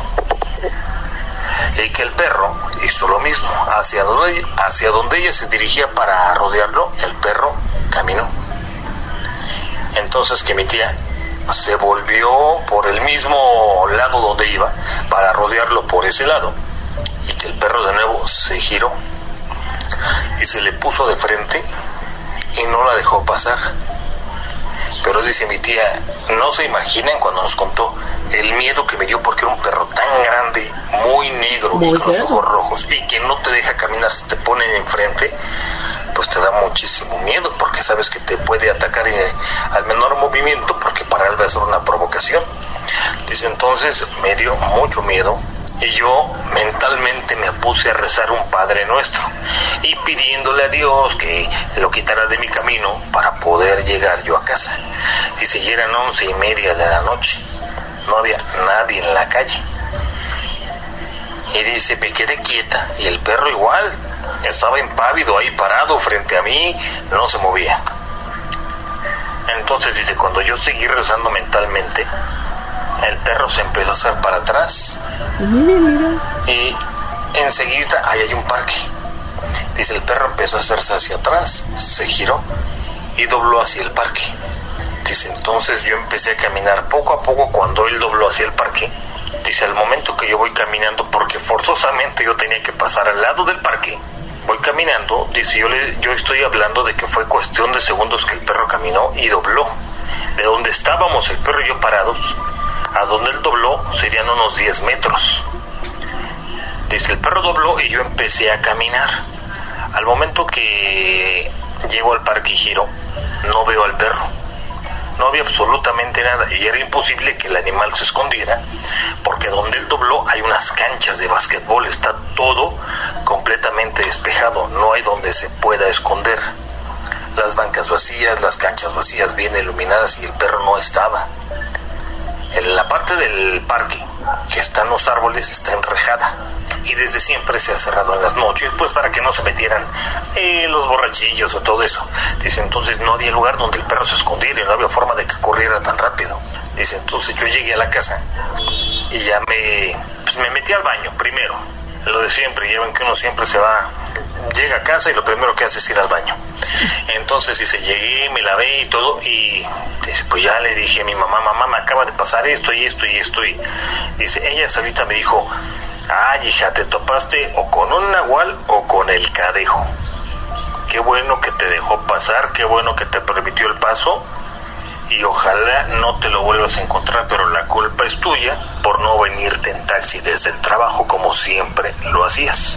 y que el perro hizo lo mismo. Hacia donde ella se dirigía para rodearlo, el perro caminó. Entonces que mi tía se volvió por el mismo lado donde iba para rodearlo por ese lado, y que el perro de nuevo se giró y se le puso de frente y no la dejó pasar. Pero dice mi tía, no se imaginan cuando nos contó el miedo que me dio, porque era un perro tan grande, muy negro, y con los ojos rojos, y que no te deja caminar. Si te ponen enfrente, pues te da muchísimo miedo, porque sabes que te puede atacar al menor movimiento, porque para él va a ser una provocación. Dice, entonces me dio mucho miedo, y yo mentalmente me puse a rezar un Padre Nuestro y pidiéndole a Dios que lo quitara de mi camino para poder llegar yo a casa. Dice, y eran 11:30 de la noche, no había nadie en la calle. Y dice, me quedé quieta, y el perro igual, estaba impávido ahí parado frente a mí, no se movía. Entonces dice, cuando yo seguí rezando mentalmente, el perro se empezó a hacer para atrás. Y enseguida ahí hay un parque. Dice, el perro empezó a hacerse hacia atrás, se giró y dobló hacia el parque. Dice, entonces yo empecé a caminar poco a poco cuando él dobló hacia el parque. Dice, al momento que yo voy caminando, porque forzosamente yo tenía que pasar al lado del parque, voy caminando caminando, dice, yo estoy hablando de que fue cuestión de segundos que el perro caminó y dobló. De donde estábamos el perro y yo parados, a donde él dobló serían unos 10 metros. Dice, el perro dobló y yo empecé a caminar. Al momento que llego al parque y giro, no veo al perro. No había absolutamente nada y era imposible que el animal se escondiera, porque donde él dobló hay unas canchas de básquetbol, está todo completamente despejado, no hay donde se pueda esconder. Las bancas vacías, las canchas vacías, bien iluminadas, y el perro no estaba. En la parte del parque que están los árboles está enrejada y desde siempre se ha cerrado en las noches, pues para que no se metieran los borrachillos o todo eso. Dice, entonces no había lugar donde el perro se escondiera y no había forma de que corriera tan rápido. Dice, entonces yo llegué a la casa y ya me metí al baño primero, lo de siempre. Ya ven que uno siempre llega a casa y lo primero que hace es ir al baño. Entonces dice, llegué, me lavé y todo, y dice, pues ya le dije a mi mamá, me acaba de pasar esto y esto y esto, y dice, ella ahorita me dijo, ay, hija, te topaste o con un nahual o con el cadejo. Qué bueno que te dejó pasar, qué bueno que te permitió el paso, y ojalá no te lo vuelvas a encontrar, pero la culpa es tuya por no venirte en taxi desde el trabajo como siempre lo hacías.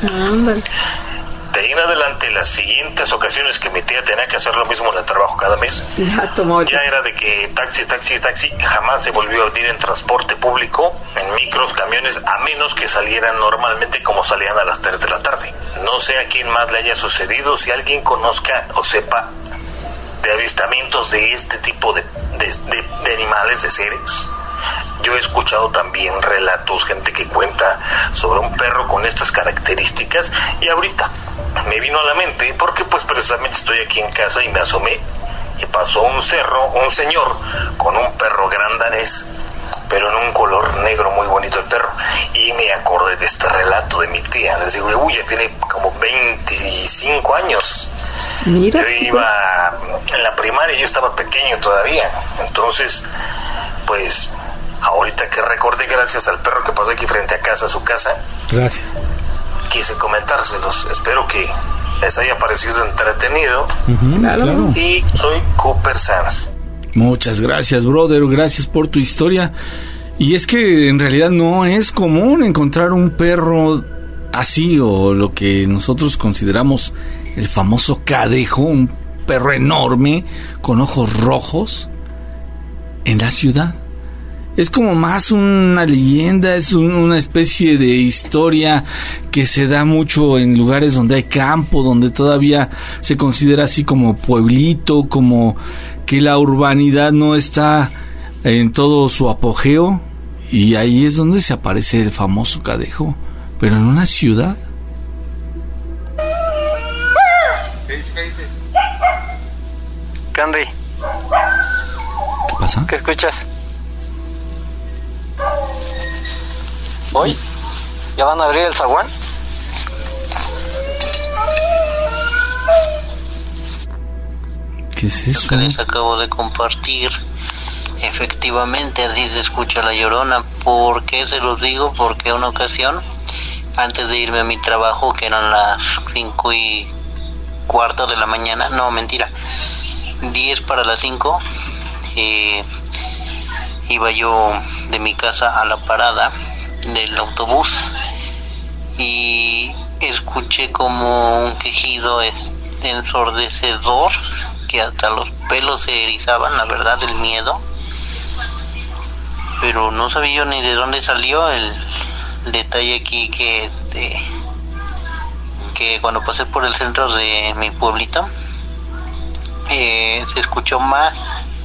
De ahí en adelante, las siguientes ocasiones que mi tía tenía que hacer lo mismo en el trabajo cada mes, ya era de que taxi, jamás se volvió a ir en transporte público, en micros, camiones, a menos que salieran normalmente como salían a las 3 de la tarde. No sé a quién más le haya sucedido, si alguien conozca o sepa de avistamientos de este tipo de animales, de seres. Yo he escuchado también relatos, gente que cuenta sobre un perro con estas características, y ahorita me vino a la mente porque pues precisamente estoy aquí en casa y me asomé y pasó un señor con un perro gran danés, pero en un color negro muy bonito el perro, y me acordé de este relato de mi tía. Les digo, uy, ya tiene como 25 años. Mira, yo iba en la primaria, yo estaba pequeño todavía, entonces pues ahorita que recordé, gracias al perro que pasó aquí frente a casa, a su casa, gracias, quise comentárselos. Espero que les haya parecido entretenido. Claro. Y soy Cooper Sanz. Muchas gracias, brother, gracias por tu historia. Y es que en realidad no es común encontrar un perro así, o lo que nosotros consideramos el famoso cadejo, un perro enorme con ojos rojos en la ciudad. Es como más una leyenda, es una especie de historia que se da mucho en lugares donde hay campo, donde todavía se considera así como pueblito, como que la urbanidad no está en todo su apogeo, y ahí es donde se aparece el famoso cadejo, pero en una ciudad. ¿Qué onda? ¿Qué pasa? ¿Qué escuchas? ¿Hoy? ¿Ya van a abrir el zaguán? ¿Qué es eso? Lo que les acabo de compartir, efectivamente así se escucha la llorona. ¿Por qué se los digo? Porque una ocasión, antes de irme a mi trabajo, que eran las 5:15 de la mañana, no, mentira, 10 para las 5, iba yo de mi casa a la parada del autobús y escuché como un quejido ensordecedor que hasta los pelos se erizaban, la verdad, del miedo, pero no sabía yo ni de dónde salió. El detalle aquí que cuando pasé por el centro de mi pueblito se escuchó más,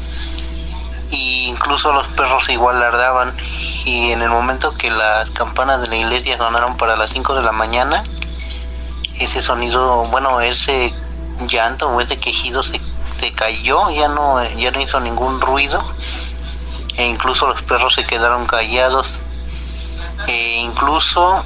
y incluso los perros igual lardaban, y en el momento que las campanas de la iglesia sonaron para las 5 de la mañana, ese sonido, bueno, ese llanto o ese quejido se cayó, ya no hizo ningún ruido, e incluso los perros se quedaron callados, incluso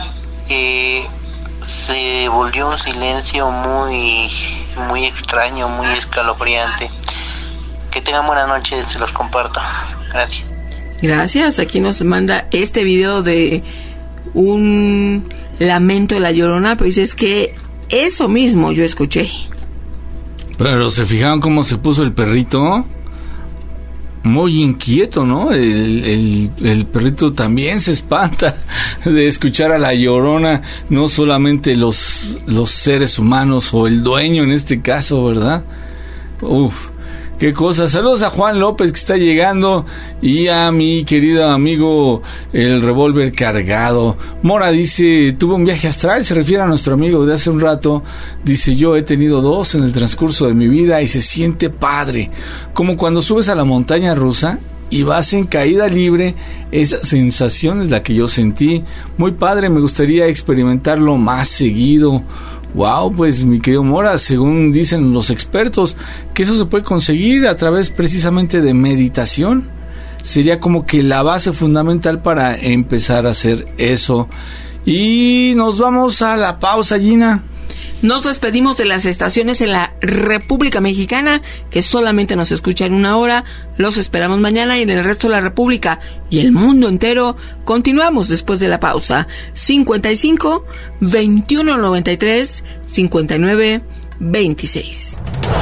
se volvió un silencio muy muy extraño, muy escalofriante. Que tengan buena noche, se los comparto. Gracias. Gracias. Aquí nos manda este video de un lamento de la Llorona, pues es que Eso mismo yo escuché. Pero ¿se fijaron cómo se puso el perrito? Muy inquieto, ¿no? El perrito también se espanta de escuchar a la Llorona, no solamente los seres humanos o el dueño en este caso, ¿verdad? Uf, qué cosa. Saludos a Juan López que está llegando y a mi querido amigo el revólver cargado. Mora dice, tuve un viaje astral, se refiere a nuestro amigo de hace un rato. Dice, yo he tenido 2 en el transcurso de mi vida y se siente padre. Como cuando subes a la montaña rusa y vas en caída libre, esa sensación es la que yo sentí. Muy padre, me gustaría experimentarlo más seguido. Wow, pues mi querido Mora, según dicen los expertos, que eso se puede conseguir a través precisamente de meditación. Sería como que la base fundamental para empezar a hacer eso. Y nos vamos a la pausa, Gina. Nos despedimos de las estaciones en la República Mexicana, que solamente nos escuchan 1 hora. Los esperamos mañana, y en el resto de la República y el mundo entero continuamos después de la pausa. 55 21 93 59 26.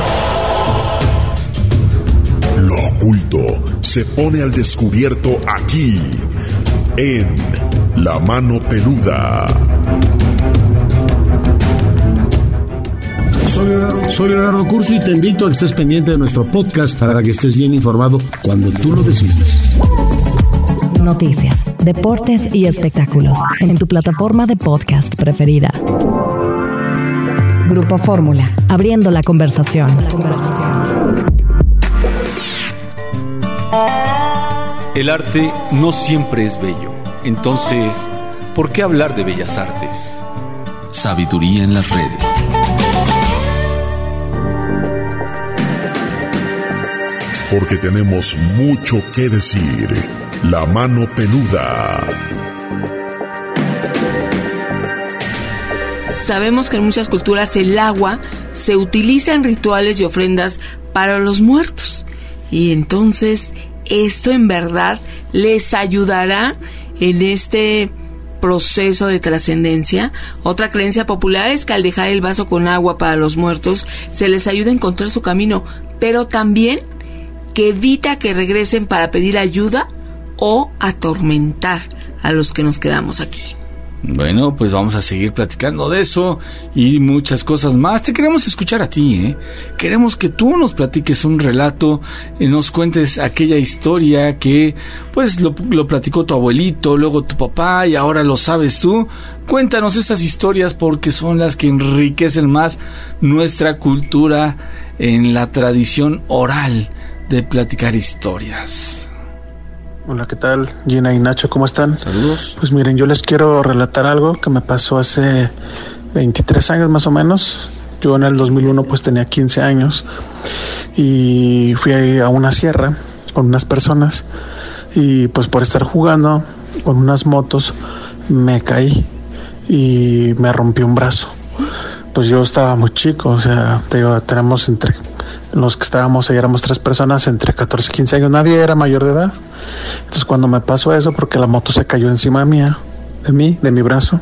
Lo oculto se pone al descubierto aquí, en La Mano Peluda. Soy Leonardo Curcio y te invito a que estés pendiente de nuestro podcast para que estés bien informado cuando tú lo decidas. Noticias, deportes y espectáculos en tu plataforma de podcast preferida. Grupo Fórmula, abriendo la conversación. El arte no siempre es bello. Entonces, ¿por qué hablar de bellas artes? Sabiduría en las redes. Porque tenemos mucho que decir. La Mano Peluda. Sabemos que en muchas culturas el agua se utiliza en rituales y ofrendas para los muertos. Y entonces, ¿esto en verdad les ayudará en este proceso de trascendencia? Otra creencia popular es que al dejar el vaso con agua para los muertos, se les ayuda a encontrar su camino, pero también que evita que regresen para pedir ayuda o atormentar a los que nos quedamos aquí. Bueno, pues vamos a seguir platicando de eso y muchas cosas más. Te queremos escuchar a ti, ¿eh? Queremos que tú nos platiques un relato, nos cuentes aquella historia que pues lo platicó tu abuelito, luego tu papá y ahora lo sabes tú. Cuéntanos esas historias porque son las que enriquecen más nuestra cultura en la tradición oral de platicar historias. Hola, ¿qué tal? Gina y Nacho, ¿cómo están? Saludos. Pues miren, yo les quiero relatar algo que me pasó hace 23 años más o menos. Yo en el 2001 pues tenía 15 años y fui ahí a una sierra con unas personas y pues por estar jugando con unas motos me caí y me rompí un brazo. Pues yo estaba muy chico, o sea, tenemos entre los que estábamos ahí, éramos 3 personas entre 14 y 15 años, nadie era mayor de edad. Entonces cuando me pasó eso, porque la moto se cayó encima mía, de mi brazo,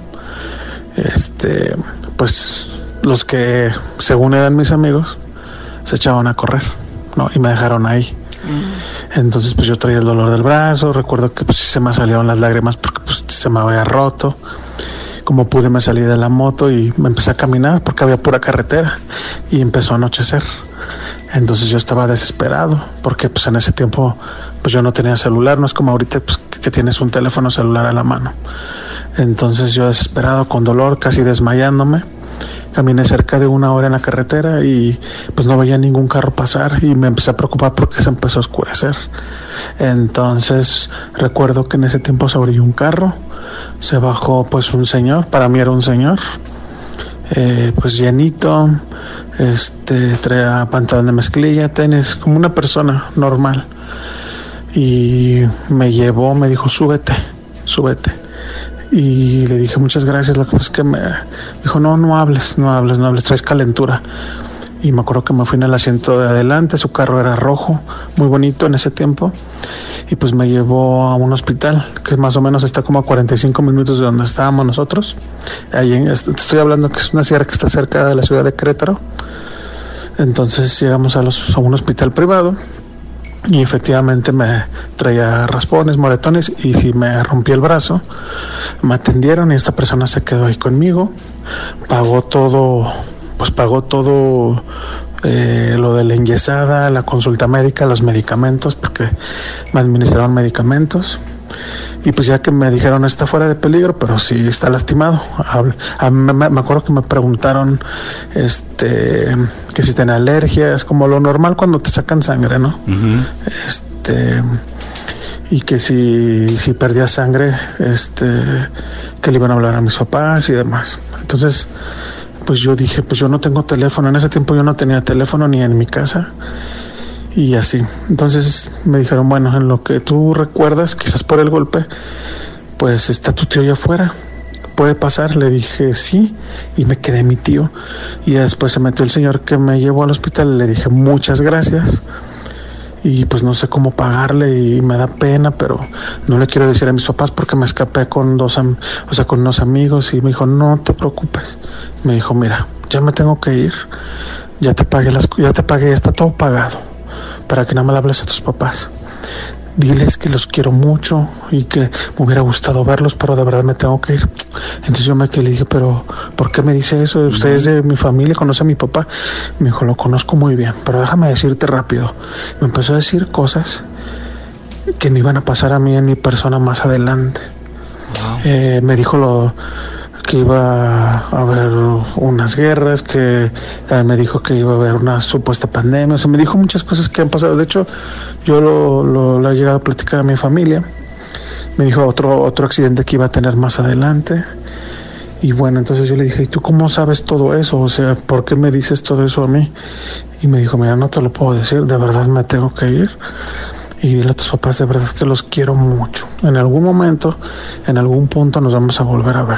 pues los que según eran mis amigos se echaban a correr, ¿no? Y me dejaron ahí. Entonces pues yo traía el dolor del brazo, recuerdo que pues se me salieron las lágrimas porque pues se me había roto. Como pude me salí de la moto y me empecé a caminar porque había pura carretera y empezó a anochecer. Entonces yo estaba desesperado porque pues en ese tiempo pues yo no tenía celular, no es como ahorita pues que tienes un teléfono celular a la mano. Entonces yo desesperado, con dolor, casi desmayándome, caminé cerca de 1 hora en la carretera y pues no veía ningún carro pasar y me empecé a preocupar porque se empezó a oscurecer. Entonces recuerdo que en ese tiempo se abrió un carro, se bajó pues un señor, para mí era un señor, pues llenito, traía pantalón de mezclilla, tenis, como una persona normal, y me llevó, me dijo súbete, y le dije muchas gracias. Lo que pasa es que me dijo no hables, traes calentura. y me acuerdo que me fui en el asiento de adelante. Su carro era rojo, muy bonito en ese tiempo, y pues me llevó a un hospital que más o menos está como a 45 minutos de donde estábamos nosotros. Estoy hablando que es una sierra que está cerca de la ciudad de Querétaro. Entonces llegamos a un hospital privado y efectivamente me traía raspones, moretones, y si me rompí el brazo, me atendieron y esta persona se quedó ahí conmigo, pagó todo lo de la enyesada, la consulta médica, los medicamentos, porque me administraron medicamentos. Y pues ya que me dijeron está fuera de peligro, pero sí está lastimado. Me acuerdo que me preguntaron que si tenía alergias, como lo normal cuando te sacan sangre, ¿no? Uh-huh. Y que si perdía sangre, que le iban a hablar a mis papás y demás. Entonces, pues yo dije, pues yo no tengo teléfono. En ese tiempo yo no tenía teléfono ni en mi casa. Y así. Entonces me dijeron, bueno, en lo que tú recuerdas, quizás por el golpe, pues está tu tío allá afuera, ¿puede pasar? Le dije sí, y me quedé mi tío. Y después se metió el señor que me llevó al hospital y le dije muchas gracias. Y pues no sé cómo pagarle y me da pena, pero no le quiero decir a mis papás porque me escapé con con unos amigos, y me dijo, no te preocupes. Me dijo, mira, ya me tengo que ir, ya te pagué, está todo pagado, para que nada más le hables a tus papás. Diles que los quiero mucho y que me hubiera gustado verlos, pero de verdad me tengo que ir. Entonces yo me quedé y le dije, pero ¿por qué me dice eso? Usted es de mi familia, conoce a mi papá. Me dijo, lo conozco muy bien, pero déjame decirte rápido. Me empezó a decir cosas que me iban a pasar a mí en mi persona más adelante. Wow. Me dijo que iba a haber unas guerras, que me dijo que iba a haber una supuesta pandemia. O sea, me dijo muchas cosas que han pasado. De hecho, yo lo he llegado a platicar a mi familia. Me dijo otro accidente que iba a tener más adelante. Y bueno, entonces yo le dije, ¿y tú cómo sabes todo eso? O sea, ¿por qué me dices todo eso a mí? Y me dijo, mira, no te lo puedo decir, de verdad me tengo que ir. Y dile a tus papás, de verdad que los quiero mucho. En algún momento, en algún punto nos vamos a volver a ver,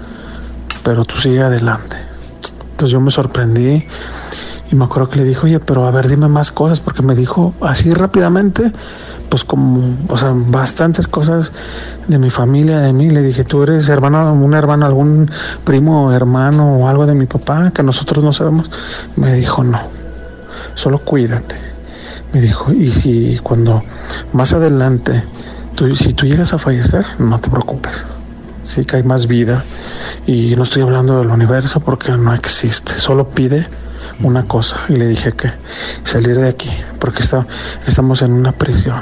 pero tú sigue adelante. Entonces yo me sorprendí y me acuerdo que le dije, oye, pero a ver, dime más cosas, porque me dijo así rápidamente, pues como, o sea, bastantes cosas de mi familia, de mí. Le dije, ¿tú eres un hermano, algún primo, hermano o algo de mi papá que nosotros no sabemos? Me dijo, no, solo cuídate. Me dijo, y si cuando más adelante, si tú llegas a fallecer, no te preocupes. Sí que hay más vida, y no estoy hablando del universo porque no existe, solo pide una cosa. Y le dije que salir de aquí, porque estamos en una prisión.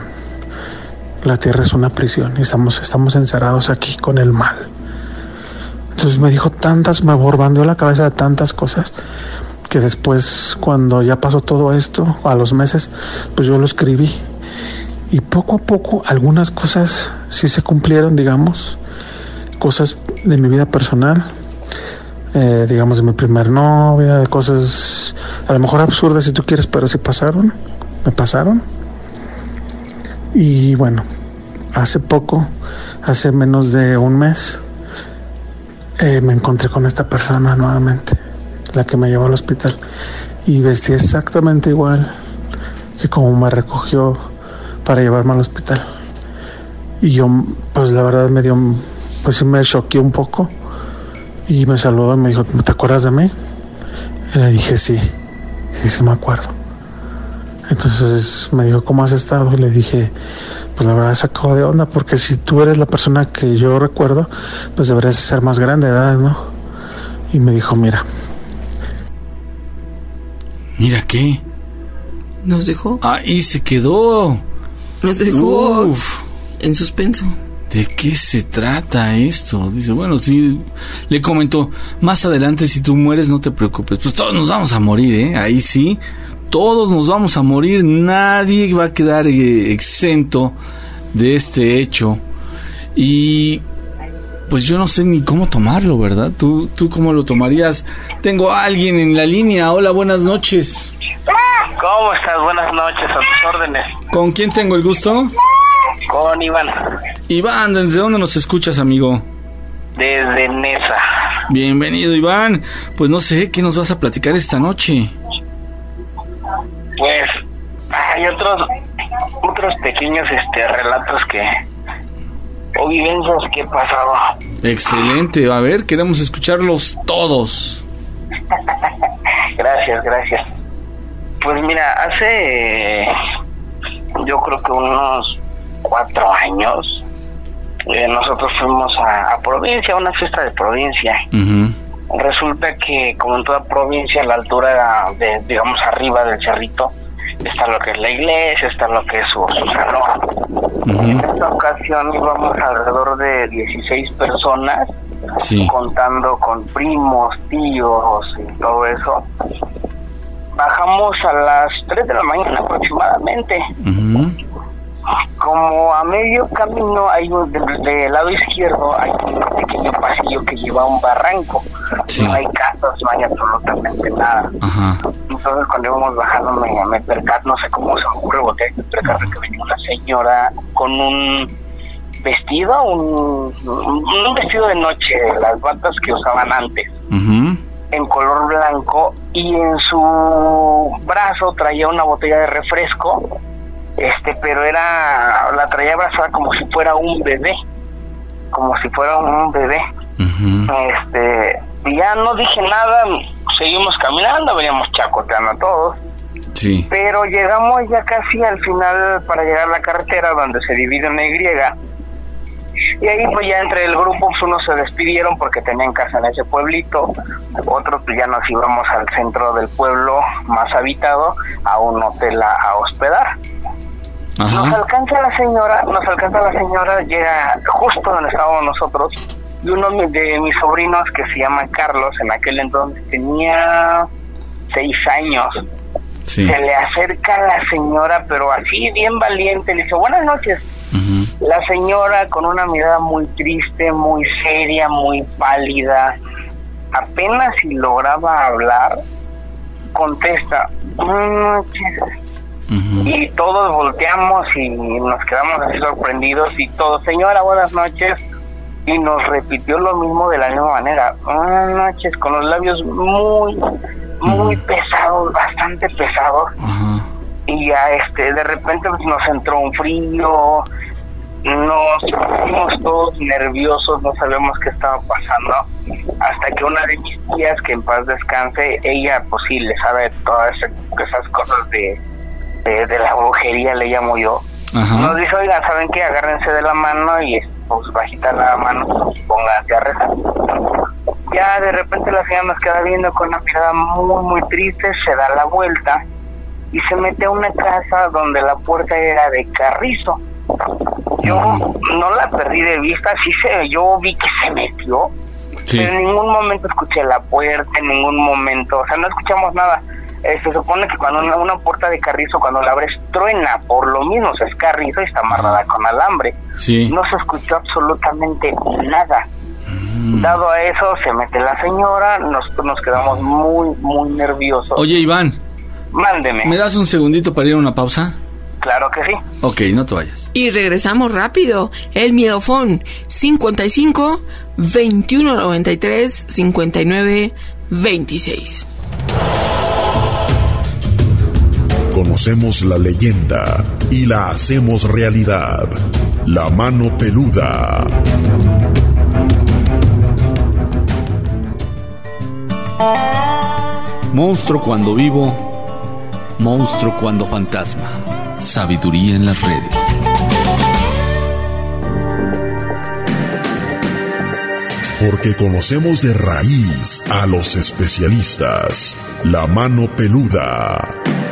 La tierra es una prisión y estamos encerrados aquí con el mal. Entonces me dijo me bombardeó la cabeza de tantas cosas, que después, cuando ya pasó todo esto, a los meses, pues yo lo escribí, y poco a poco algunas cosas sí se cumplieron, digamos, cosas de mi vida personal, digamos de mi primer novia, de cosas a lo mejor absurdas si tú quieres, pero sí me pasaron. Y bueno, hace menos de un mes, me encontré con esta persona nuevamente, la que me llevó al hospital, y vestí exactamente igual que como me recogió para llevarme al hospital. Y yo, pues la verdad pues sí me choqué un poco, y me saludó y me dijo, ¿te acuerdas de mí? Y le dije, sí me acuerdo. Entonces me dijo, ¿cómo has estado? Y le dije, pues la verdad sacó de onda, porque si tú eres la persona que yo recuerdo, pues deberías ser más grande de edad, ¿no? Y me dijo, mira. ¿Mira qué? Nos dejó. Ahí se quedó. Nos dejó en suspenso. ¿De qué se trata esto? Dice, bueno, sí, le comentó, más adelante si tú mueres no te preocupes, pues todos nos vamos a morir, ¿eh? Ahí sí, todos nos vamos a morir, nadie va a quedar exento de este hecho. Y pues yo no sé ni cómo tomarlo, ¿verdad? ¿Tú cómo lo tomarías? Tengo a alguien en la línea. Hola, buenas noches. ¿Cómo estás? Buenas noches, a tus órdenes. ¿Con quién tengo el gusto? Con Iván. Iván, ¿desde dónde nos escuchas, amigo? Desde Nesa. Bienvenido, Iván. Pues no sé, ¿qué nos vas a platicar esta noche? otros pequeños relatos o vivencias que he pasado. Excelente, a ver, queremos escucharlos todos. Gracias. Pues mira, hace yo creo que unos 4 años nosotros fuimos a provincia, a una fiesta de provincia. Uh-huh. Resulta que como en toda provincia, a la altura de, digamos, arriba del cerrito, está lo que es la iglesia, está lo que es su salón. Uh-huh. En esta ocasión íbamos alrededor de 16 personas, sí, contando con primos, tíos y todo eso. Bajamos a las 3 de la mañana aproximadamente. Uh-huh. Como a medio camino, del lado izquierdo hay un pequeño pasillo que lleva a un barranco. Sí. No hay casas, no hay absolutamente nada. Uh-huh. Entonces cuando íbamos bajando me percato, no sé cómo se me ocurre voltear, me percato que venía una señora con un vestido, un vestido de noche, las batas que usaban antes. Uh-huh. En color blanco, y en su brazo traía una botella de refresco, pero la traía abrazada como si fuera un bebé, uh-huh. Y ya no dije nada, seguimos caminando, veníamos chacoteando a todos, sí, pero llegamos ya casi al final para llegar a la carretera donde se divide una Y. Y ahí pues ya entre el grupo pues unos se despidieron porque tenían casa en ese pueblito, otros pues ya nos íbamos al centro del pueblo más habitado a un hotel a hospedar. Ajá. Nos alcanza la señora, llega justo donde estábamos nosotros, y uno de mis sobrinos, que se llama Carlos, en aquel entonces tenía 6 años, sí, se le acerca a la señora, pero así bien valiente, le dice, buenas noches. Uh-huh. La señora con una mirada muy triste, muy seria, muy pálida, apenas si lograba hablar, contesta, buenas noches. Uh-huh. Y todos volteamos y nos quedamos así sorprendidos y todos, señora, buenas noches, y nos repitió lo mismo de la misma manera, buenas noches, con los labios muy uh-huh, pesados, bastante pesados. Uh-huh. Y ya de repente pues, nos entró un frío, nos pusimos todos nerviosos, no sabíamos qué estaba pasando, hasta que una de mis tías, que en paz descanse, ella pues sí le sabe todas esas cosas de la brujería, le llamo yo. Ajá. Nos dice, oigan, ¿saben qué? Agárrense de la mano y pues bajita la mano, pues, pónganse a rezar. Ya de repente la señora nos queda viendo con una mirada muy muy triste, se da la vuelta y se mete a una casa donde la puerta era de carrizo. Yo no la perdí de vista, yo vi que se metió, sí, pero en ningún momento escuché la puerta, en ningún momento, o sea, no escuchamos nada. Se supone que cuando una puerta de carrizo, cuando la abres, truena, por lo mismo, es carrizo y está amarrada con alambre. Sí. No se escuchó absolutamente nada. Dado a eso, se mete la señora, nosotros nos quedamos muy, muy nerviosos. Oye, Iván. Mándeme. ¿Me das un segundito para ir a una pausa? Claro que sí. Ok, no te vayas. Y regresamos rápido. El Miedofón, 55 21 93 59 26. Conocemos la leyenda y la hacemos realidad. La mano peluda. Monstruo cuando vivo, monstruo cuando fantasma. Sabiduría en las redes. Porque conocemos de raíz a los especialistas. La mano peluda.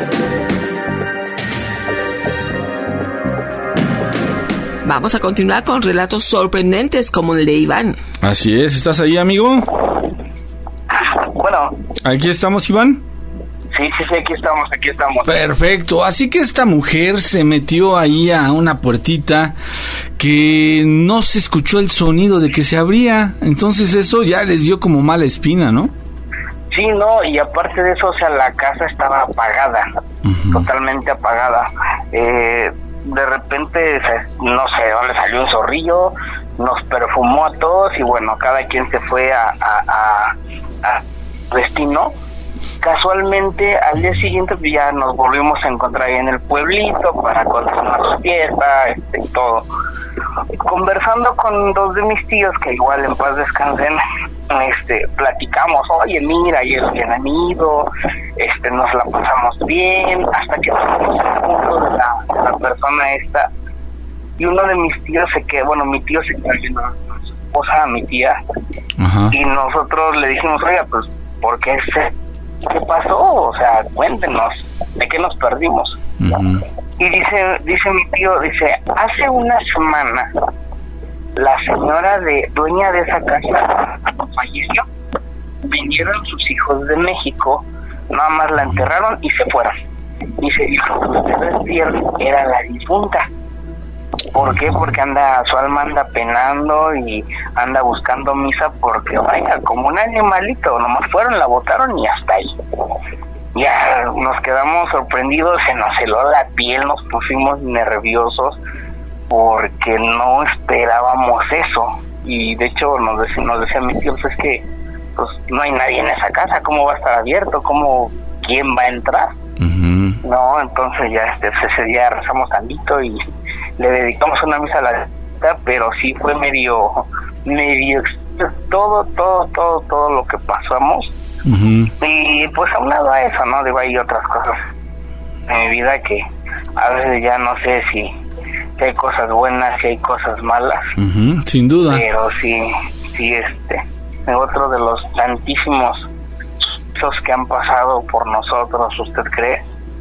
Vamos a continuar con relatos sorprendentes como el de Iván. Así es, ¿estás ahí, amigo? Bueno. ¿Aquí estamos, Iván? Sí, aquí estamos. Perfecto, así que esta mujer se metió ahí a una puertita que no se escuchó el sonido de que se abría, entonces eso ya les dio como mala espina, ¿no? Sí, no, y aparte de eso, o sea, la casa estaba apagada, uh-huh, totalmente apagada. De repente, no sé dónde salió un zorrillo, nos perfumó a todos y bueno, cada quien se fue a destino. casualmente al día siguiente pues ya nos volvimos a encontrar ahí en el pueblito para continuar la fiesta, y todo. Conversando con dos de mis tíos, que igual en paz descansen, platicamos, oye, mira, ayer bien han ido, nos la pasamos bien, hasta que fuimos al punto de la persona esta, y uno de mis tíos mi tío se quedó viendo a su esposa, a mi tía, y nosotros le dijimos, oiga, pues, ¿por qué ¿qué pasó? O sea, cuéntenos, ¿de qué nos perdimos? Y dice mi tío, hace una semana la señora dueña de esa casa falleció. Vinieron sus hijos de México, nada más la enterraron y se fueron. Dice, y lo que ustedes vieron era la difunta. ¿Por qué? Porque su alma anda penando y anda buscando misa porque, vaya, como un animalito, nomás fueron, la botaron y hasta ahí. Ya nos quedamos sorprendidos, se nos heló la piel, nos pusimos nerviosos porque no esperábamos eso. Y de hecho nos decía mi tío, pues es que pues no hay nadie en esa casa, ¿cómo va a estar abierto? ¿Quién va a entrar? No, entonces ya ese día rezamos tantito y le dedicamos una misa a la pero sí fue medio todo lo que pasamos. Y pues aunado a eso, ¿no? Hay otras cosas en mi vida que a veces ya no sé si hay cosas buenas, si hay cosas malas. Sin duda. Pero sí, otro de los tantísimos hechos que han pasado por nosotros, ¿usted cree?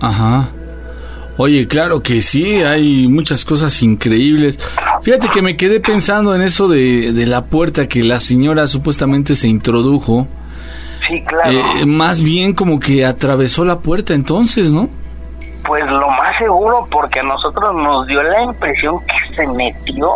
Oye, claro que sí, hay muchas cosas increíbles. Fíjate que me quedé pensando en eso de la puerta que la señora supuestamente se introdujo. Sí, claro. Más bien como que atravesó la puerta entonces, ¿no? Pues lo más seguro, porque a nosotros nos dio la impresión que se metió.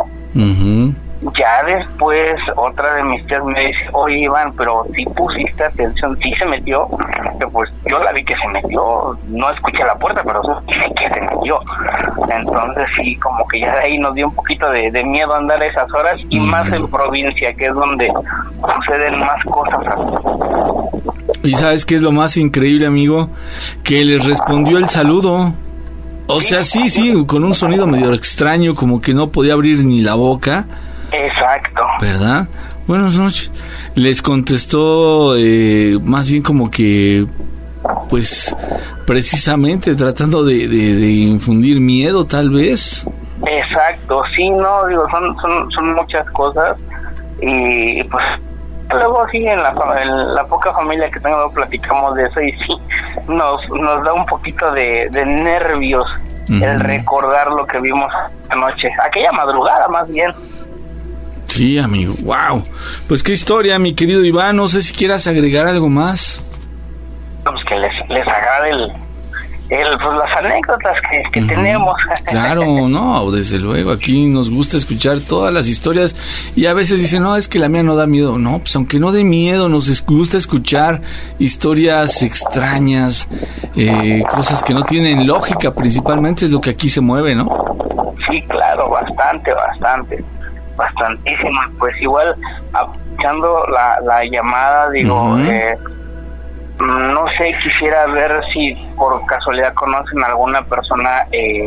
Ya después otra de mis tías me dice, oye Iván, pero sí pusiste atención, sí se metió. Pues yo la vi que se metió, no escuché la puerta, pero sí que se metió. Entonces sí, como que ya de ahí nos dio un poquito de miedo andar esas horas, y más en provincia, que es donde suceden más cosas así. ¿Y sabes qué es lo más increíble, amigo? Que les respondió el saludo. O sea, sí, con un sonido medio extraño, como que no podía abrir ni la boca. Exacto. ¿Verdad? Buenas noches. Les contestó más bien como que, pues, precisamente tratando de infundir miedo, tal vez. Exacto, sí, no, digo, son muchas cosas, y pues luego sí, en la poca familia que tengo platicamos de eso, y sí, nos da un poquito de nervios el recordar lo que vimos anoche, aquella madrugada más bien. Sí, amigo, wow. Pues qué historia, mi querido Iván, no sé si quieras agregar algo más. Pues que les agrade pues las anécdotas que tenemos. Claro, no, desde luego, aquí nos gusta escuchar todas las historias, y a veces dicen, no, es que la mía no da miedo. No, pues aunque no dé miedo, nos gusta escuchar historias extrañas, cosas que no tienen lógica, principalmente es lo que aquí se mueve, ¿no? Sí, claro, bastantísimo. Pues igual, aprovechando la llamada, digo, no sé, quisiera ver si por casualidad conocen alguna persona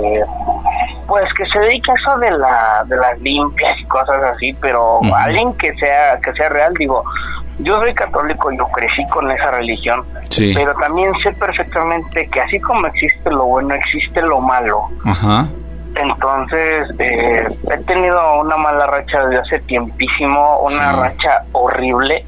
pues que se dedique a eso de las limpias y cosas así, pero alguien que sea real. Digo, yo soy católico, yo crecí con esa religión, pero también sé perfectamente que así como existe lo bueno, existe lo malo. Entonces he tenido una mala racha desde hace tiempísimo, una racha horrible.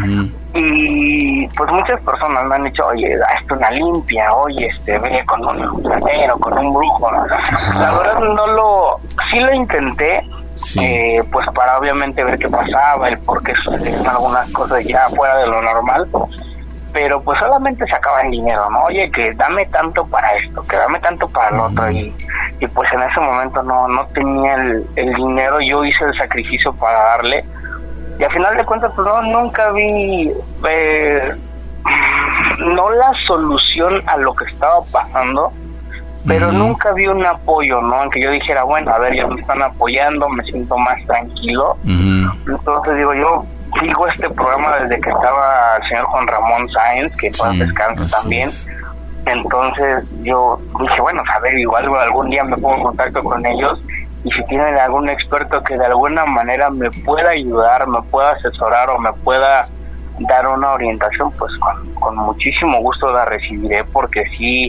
Y pues muchas personas me han dicho, oye, hazte una limpia, oye, ve con un platero, con un brujo. La verdad sí lo intenté, pues para obviamente ver qué pasaba, el por qué sucedían algunas cosas ya fuera de lo normal, pero pues solamente sacaban dinero, ¿no? Oye, que dame tanto para esto, que dame tanto para lo otro, y pues en ese momento no tenía el dinero. Yo hice el sacrificio para darle, y al final de cuentas pues nunca vi no la solución a lo que estaba pasando, pero nunca vi un apoyo, ¿no? En que yo dijera, bueno, a ver, ya me están apoyando, me siento más tranquilo. Entonces digo yo, sigo este programa desde que estaba el señor Juan Ramón Sáenz, que en descanso también. Entonces yo dije, bueno, a ver, igual algún día me pongo en contacto con ellos, y si tienen algún experto que de alguna manera me pueda ayudar, me pueda asesorar o me pueda dar una orientación, pues con muchísimo gusto la recibiré, porque sí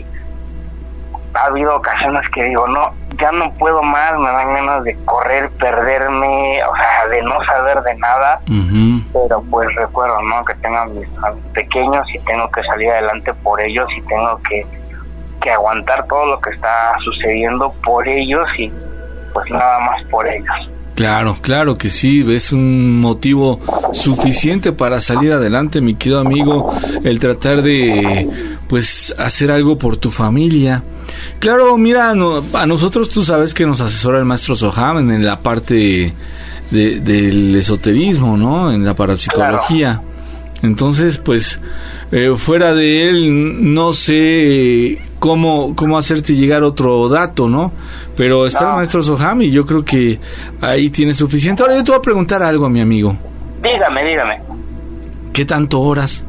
ha habido ocasiones que digo, no, ya no puedo más, me dan ganas de correr, perderme, o sea, de no saber de nada. Pero pues recuerdo, ¿no?, que tengo a mis pequeños y tengo que salir adelante por ellos, y tengo que aguantar todo lo que está sucediendo por ellos, y pues nada más por ellos. Claro que sí, es un motivo suficiente para salir adelante, mi querido amigo, el tratar de, pues, hacer algo por tu familia. Claro, mira, a nosotros tú sabes que nos asesora el maestro Soham en la parte del esoterismo, ¿no?, en la parapsicología. Claro. Entonces, pues, fuera de él, no sé cómo hacerte llegar otro dato, ¿no? Pero está el maestro Soham y yo creo que ahí tiene suficiente. Ahora yo te voy a preguntar algo, mi amigo. Dígame. ¿Qué tanto oras?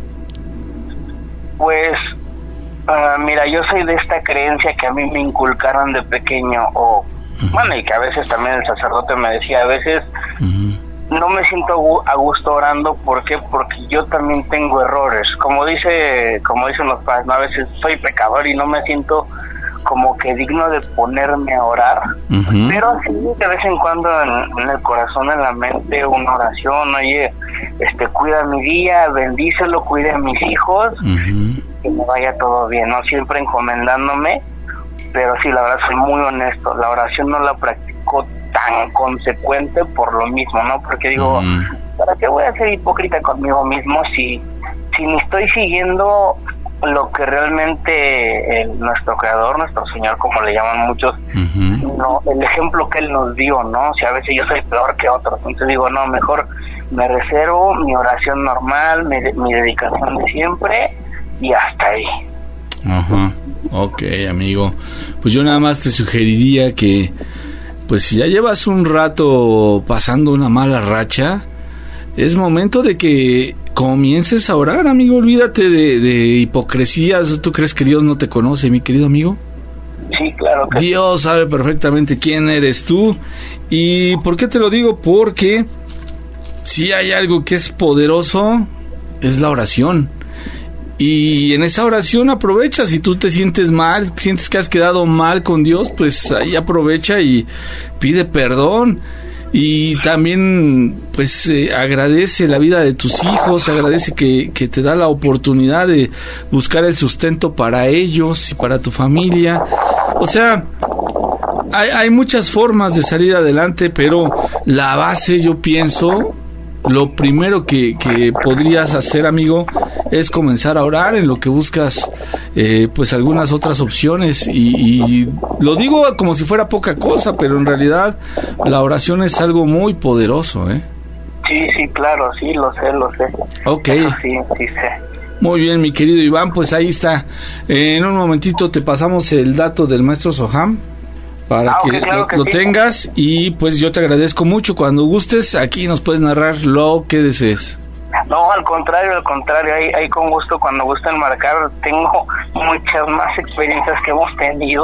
Pues, mira, yo soy de esta creencia que a mí me inculcaron de pequeño, bueno, y que a veces también el sacerdote me decía, a veces no me siento a gusto orando. ¿Por qué? Porque yo también tengo errores. Como dicen los padres, ¿no? A veces soy pecador y no me siento como que digno de ponerme a orar. Pero sí, de vez en cuando en el corazón, en la mente, una oración, oye, cuida mi día, bendícelo, cuida a mis hijos, que me vaya todo bien, ¿no? Siempre encomendándome. Pero sí, la verdad, soy muy honesto, la oración no la practico tan consecuente por lo mismo, ¿no? Porque digo, ¿para qué voy a ser hipócrita conmigo mismo si ni estoy siguiendo lo que realmente nuestro creador, nuestro Señor, como le llaman muchos, no, el ejemplo que Él nos dio, ¿no? O sea, a veces yo soy peor que otros, entonces digo, no, mejor me reservo mi oración normal, mi dedicación de siempre, y hasta ahí. Ok, amigo, pues yo nada más te sugeriría que, pues si ya llevas un rato pasando una mala racha, es momento de que comiences a orar, amigo. Olvídate de hipocresías. ¿Tú crees que Dios no te conoce, mi querido amigo? Sí, claro que Dios sabe perfectamente quién eres tú. ¿Y por qué te lo digo? Porque si hay algo que es poderoso, es la oración. Y en esa oración aprovecha. Si tú te sientes mal, sientes que has quedado mal con Dios, pues ahí aprovecha y pide perdón. Y también, pues, agradece la vida de tus hijos, agradece que te da la oportunidad de buscar el sustento para ellos y para tu familia. O sea, hay muchas formas de salir adelante, pero la base, yo pienso, lo primero que podrías hacer, amigo, es comenzar a orar, en lo que buscas pues algunas otras opciones, y lo digo como si fuera poca cosa, pero en realidad la oración es algo muy poderoso, Sí, claro, sí, lo sé. Ok. Eso sí sé. Muy bien, mi querido Iván, pues ahí está. En un momentito te pasamos el dato del maestro Soham para que lo tengas, y pues yo te agradezco mucho. Cuando gustes, aquí nos puedes narrar lo que desees. No, al contrario, ahí con gusto, cuando gusten marcar, tengo muchas más experiencias que hemos tenido,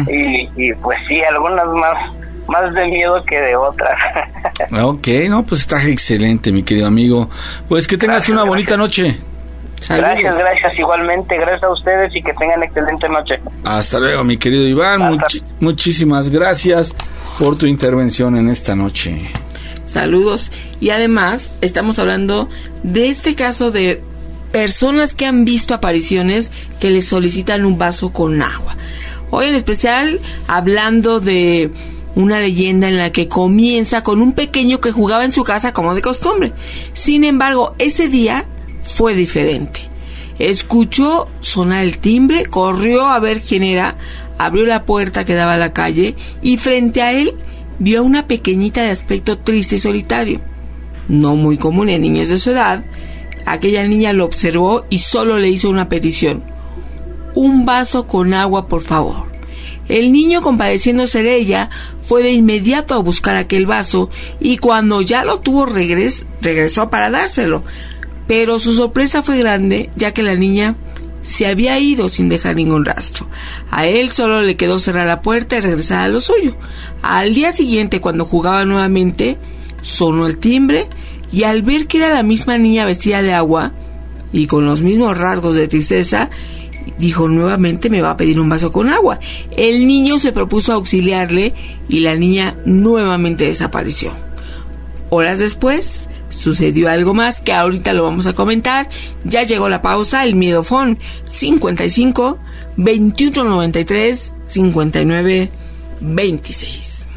y pues sí, algunas más de miedo que de otras. Ok, no, pues está excelente, mi querido amigo. Pues que tengas una bonita noche. Saludos. Gracias, igualmente, gracias a ustedes y que tengan excelente noche. Hasta luego, mi querido Iván, muchísimas gracias por tu intervención en esta noche. Saludos. Y además estamos hablando de este caso de personas que han visto apariciones que les solicitan un vaso con agua. Hoy en especial hablando de una leyenda en la que comienza con un pequeño que jugaba en su casa como de costumbre. Sin embargo, ese día fue diferente. Escuchó sonar el timbre, corrió a ver quién era, abrió la puerta que daba a la calle y frente a él vio a una pequeñita de aspecto triste y solitario. No muy común en niños de su edad. Aquella niña lo observó y solo le hizo una petición: un vaso con agua, por favor. El niño, compadeciéndose de ella, fue de inmediato a buscar aquel vaso y cuando ya lo tuvo regresó para dárselo. Pero su sorpresa fue grande, ya que la niña se había ido sin dejar ningún rastro. A él solo le quedó cerrar la puerta y regresar a lo suyo. Al día siguiente, cuando jugaba nuevamente, sonó el timbre y al ver que era la misma niña vestida de agua y con los mismos rasgos de tristeza, dijo nuevamente: me va a pedir un vaso con agua. El niño se propuso auxiliarle y la niña nuevamente desapareció. Horas después sucedió algo más que ahorita lo vamos a comentar. Ya llegó la pausa. El miedofón 55 21 93 59 26.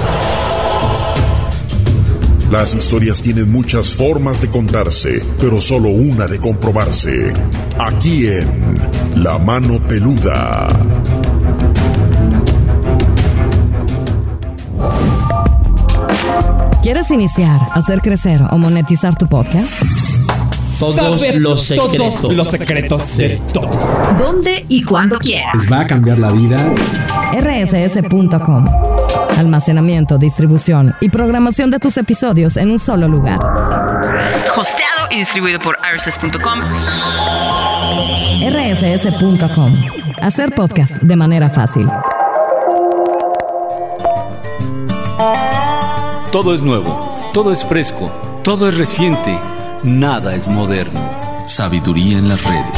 Las historias tienen muchas formas de contarse, pero solo una de comprobarse. Aquí en La Mano Peluda. ¿Quieres iniciar, hacer crecer o monetizar tu podcast? Todos los secretos de todos. ¿Dónde y cuándo quieras? Les va a cambiar la vida. rss.com. Almacenamiento, distribución y programación de tus episodios en un solo lugar. Hosteado y distribuido por rss.com. rss.com. Hacer podcast de manera fácil. Todo es nuevo, todo es fresco, todo es reciente, nada es moderno. Sabiduría en las redes.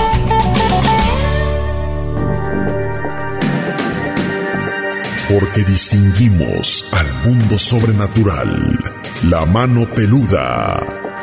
Porque distinguimos al mundo sobrenatural. La Mano Peluda.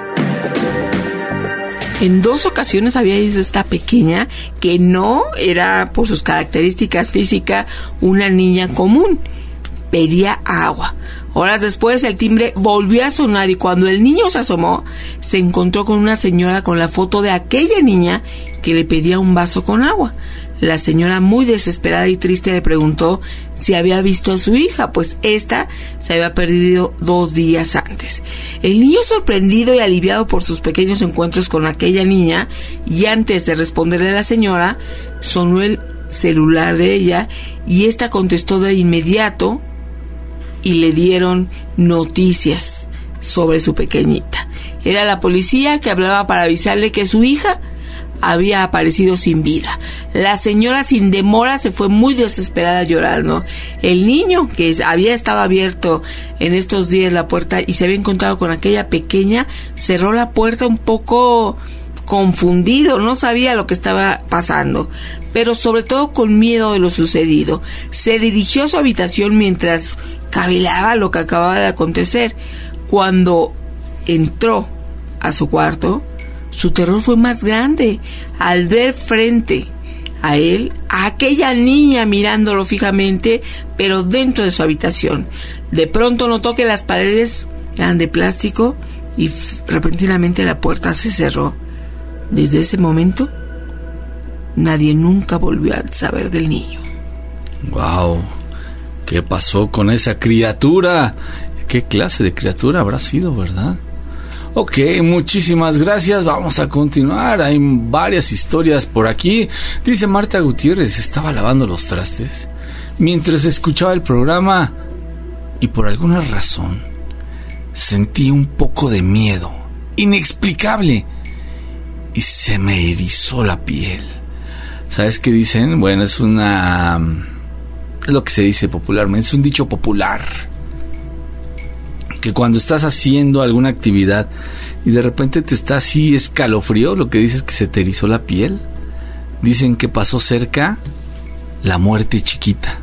En 2 ocasiones había visto esta pequeña que no era, por sus características físicas, una niña común. Pedía agua. Horas después el timbre volvió a sonar y cuando el niño se asomó, se encontró con una señora con la foto de aquella niña que le pedía un vaso con agua. La señora, muy desesperada y triste, le preguntó si había visto a su hija, pues ésta se había perdido 2 días antes. El niño, sorprendido y aliviado por sus pequeños encuentros con aquella niña, y antes de responderle a la señora, sonó el celular de ella y ésta contestó de inmediato y le dieron noticias sobre su pequeñita. Era la policía que hablaba para avisarle que su hija había aparecido sin vida. La señora, sin demora, se fue muy desesperada llorando. El niño, que había estado abierto en estos días la puerta y se había encontrado con aquella pequeña, cerró la puerta un poco confundido, no sabía lo que estaba pasando, pero sobre todo con miedo de lo sucedido. Se dirigió a su habitación mientras cavilaba lo que acababa de acontecer. Cuando entró a su cuarto, su terror fue más grande al ver frente a él a aquella niña mirándolo fijamente, pero dentro de su habitación. De pronto notó que las paredes eran de plástico y repentinamente la puerta se cerró. Desde ese momento, nadie nunca volvió a saber del niño. ¡Wow! ¿Qué pasó con esa criatura? ¿Qué clase de criatura habrá sido, verdad? Ok, muchísimas gracias. Vamos a continuar. Hay varias historias por aquí. Dice Marta Gutiérrez: estaba lavando los trastes mientras escuchaba el programa y por alguna razón sentí un poco de miedo inexplicable y se me erizó la piel. ¿Sabes qué dicen? Bueno, es lo que se dice popularmente, es un dicho popular, que cuando estás haciendo alguna actividad y de repente te está así escalofrío, lo que dices es que se te erizó la piel. Dicen que pasó cerca la muerte chiquita.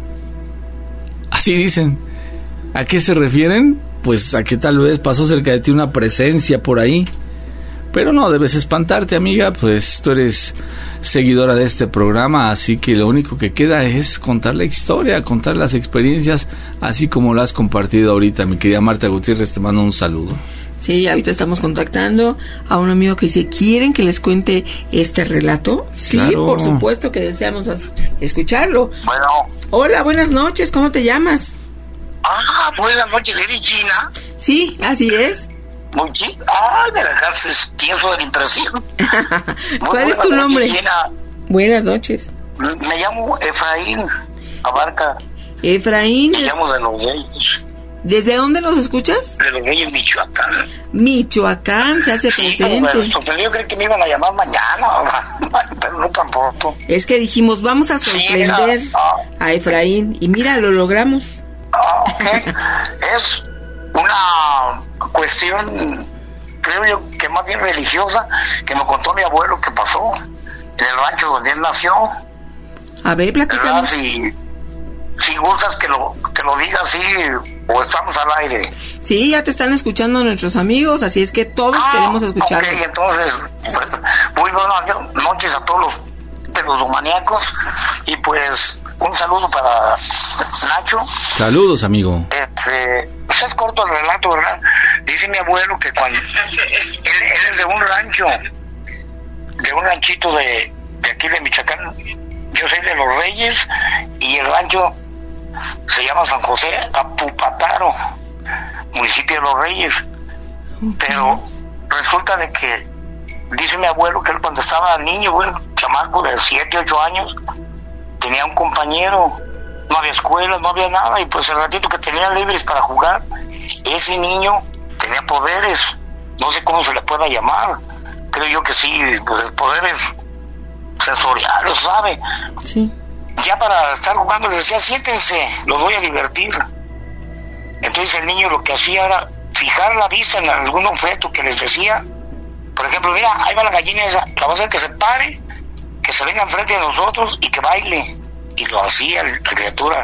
Así dicen. ¿A qué se refieren? Pues a que tal vez pasó cerca de ti una presencia por ahí. Pero no debes espantarte, amiga, pues tú eres seguidora de este programa, así que lo único que queda es contar la historia, contar las experiencias, así como lo has compartido ahorita. Mi querida Marta Gutiérrez, te mando un saludo. Sí, ahorita estamos contactando a un amigo que dice: ¿quieren que les cuente este relato? Sí, claro. Por supuesto que deseamos escucharlo. Bueno. Hola, buenas noches, ¿cómo te llamas? Buenas noches, ¿eres Gina? Sí, así es. Muy chido. Me dejaste tieso de la impresión. ¿Cuál es tu nombre? Gina. Buenas noches. Me llamo Efraín Abarca. Efraín. Me llamo de Los Reyes. ¿Desde dónde nos escuchas? De Los Reyes, Michoacán. Michoacán, se hace presente. Pero yo creí que me iban a llamar mañana, pero no tampoco. Es que dijimos, vamos a sorprender a Efraín, y mira, lo logramos. Okay. Es una cuestión, creo yo, que más bien religiosa, que me contó mi abuelo que pasó en el rancho donde él nació. A ver, platícanos. Si gustas que lo diga así, o estamos al aire. Sí, ya te están escuchando nuestros amigos, así es que todos queremos escucharlo. Ok, entonces, pues, muy buenas noches a todos los peludomaníacos, y pues un saludo para Nacho. Saludos, amigo. Es corto el relato, ¿verdad? Dice mi abuelo que cuando él es de un rancho, de un ranchito de aquí de Michoacán. Yo soy de Los Reyes, y el rancho se llama San José Apupataro, municipio de Los Reyes. Pero resulta de que dice mi abuelo que él, cuando estaba niño, chamaco de 7, 8 años, tenía un compañero, no había escuela, no había nada, y pues el ratito que tenían libres para jugar, ese niño tenía poderes, no sé cómo se le pueda llamar, creo yo que sí, pues poderes sensoriales, ¿sabe? Sí. Ya para estar jugando les decía, siéntense, los voy a divertir. Entonces el niño lo que hacía era fijar la vista en algún objeto que les decía. Por ejemplo, mira, ahí va la gallina esa, la va a hacer que se pare, que se venga enfrente de nosotros y que baile. Y lo hacía la criatura.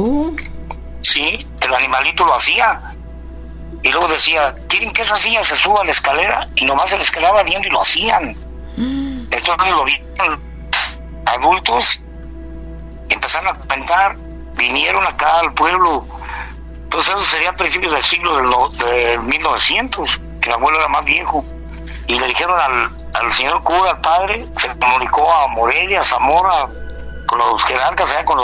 Sí, el animalito lo hacía. Y luego decía, ¿quieren que esa silla se suba a la escalera? Y nomás se les quedaba viendo y lo hacían. Entonces lo vieron adultos, empezaron a comentar, vinieron acá al pueblo. Entonces eso sería a principios del siglo de 1900, que el abuelo era más viejo. Y le dijeron al señor cura, al padre, se comunicó a Morelia, a Zamora, con los jerarcas, con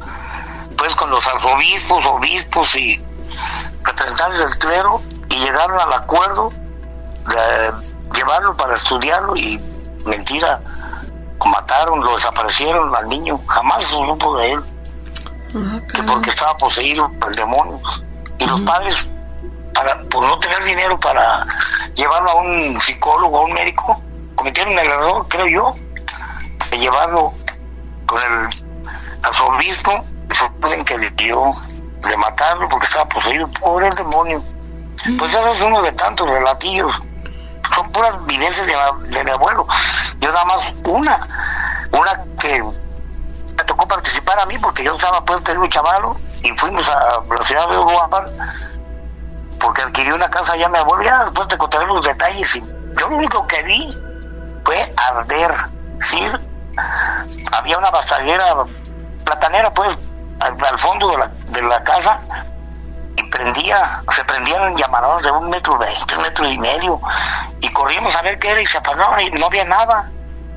los arzobispos, obispos y representantes del clero, y llegaron al acuerdo de llevarlo para estudiarlo, y mentira, lo mataron, lo desaparecieron al niño, jamás se supo de él, que porque estaba poseído por el demonio. Y los padres, por no tener dinero para llevarlo a un psicólogo, a un médico, cometieron el error, creo yo, de llevarlo con el arzobispo, que le dio de matarlo porque estaba poseído por el demonio. Pues ese es uno de tantos relatillos, son puras vivencias de mi abuelo. Yo nada más una que me tocó participar a mí, porque yo estaba pues un chavalo, y fuimos a la ciudad de Uruapan porque adquirió una casa allá mi abuelo. Ya después te contaré los detalles, y yo lo único que vi fue arder. Sí, había una bastadera platanera pues al fondo de la casa, y se prendían llamadas de 1,20 metros, 1,5 metros, y corríamos a ver qué era, y se apagaban y no había nada.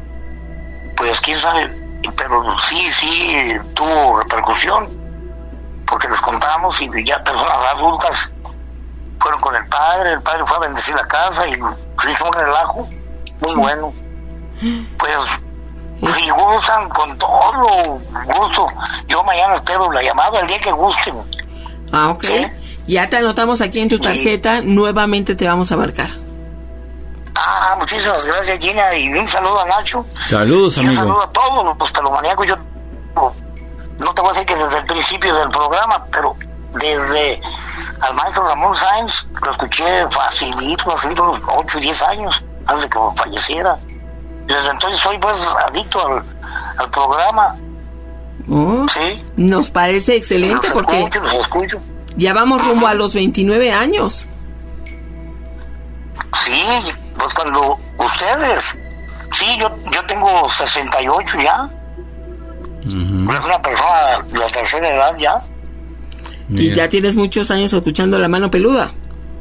Pues quién sabe, pero sí tuvo repercusión, porque les contamos, y ya personas adultas fueron con el padre fue a bendecir la casa, y se hizo un relajo muy bueno. Pues si gustan, con todo gusto, yo mañana espero la llamada el día que gusten. Ok. ¿Sí? Ya te anotamos aquí en tu tarjeta, nuevamente te vamos a marcar. Muchísimas gracias, Gina, y un saludo a Nacho. Saludos, amigo. Un saludo a todos los peludomaníacos. Yo no te voy a decir que desde el principio del programa, pero desde al maestro Ramón Sáenz lo escuché facilito, unos 8 y 10 años antes de que falleciera. Desde entonces soy pues adicto al programa. Sí. Nos parece excelente, porque los escucho. Ya vamos rumbo a los 29 años. Sí, pues cuando ustedes, sí, yo tengo 68 ya. Es una persona de la tercera edad ya. Y ya tienes muchos años escuchando La Mano Peluda.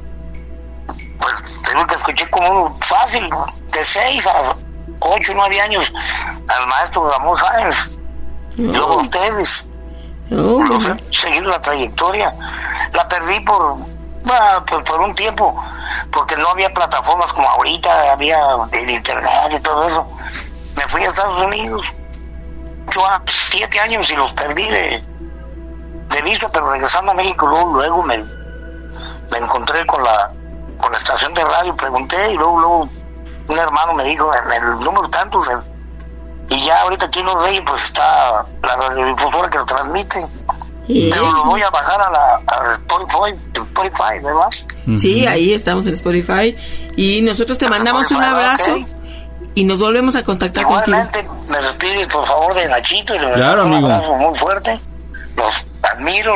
Pues tengo que escuché como fácil, de 6 a 8, 9 años al maestro Ramón Sáenz. Luego ustedes. Seguir la trayectoria. La perdí por un tiempo, porque no había plataformas como ahorita, había el internet y todo eso. Me fui a Estados Unidos 7 años y los perdí de vista, pero regresando a México luego me encontré con la estación de radio, pregunté y luego un hermano me dijo en el número tantos, y ya ahorita aquí en Los Reyes pues está la radiodifusora que lo transmite. Pero lo voy a bajar a Spotify, ¿verdad? Sí, ahí estamos en Spotify. Y nosotros te mandamos un abrazo, okay. Y nos volvemos a contactar igualmente, contigo. Me despides, por favor, de Nachito. Y claro, un amigo. abrazo muy fuerte. Los admiro,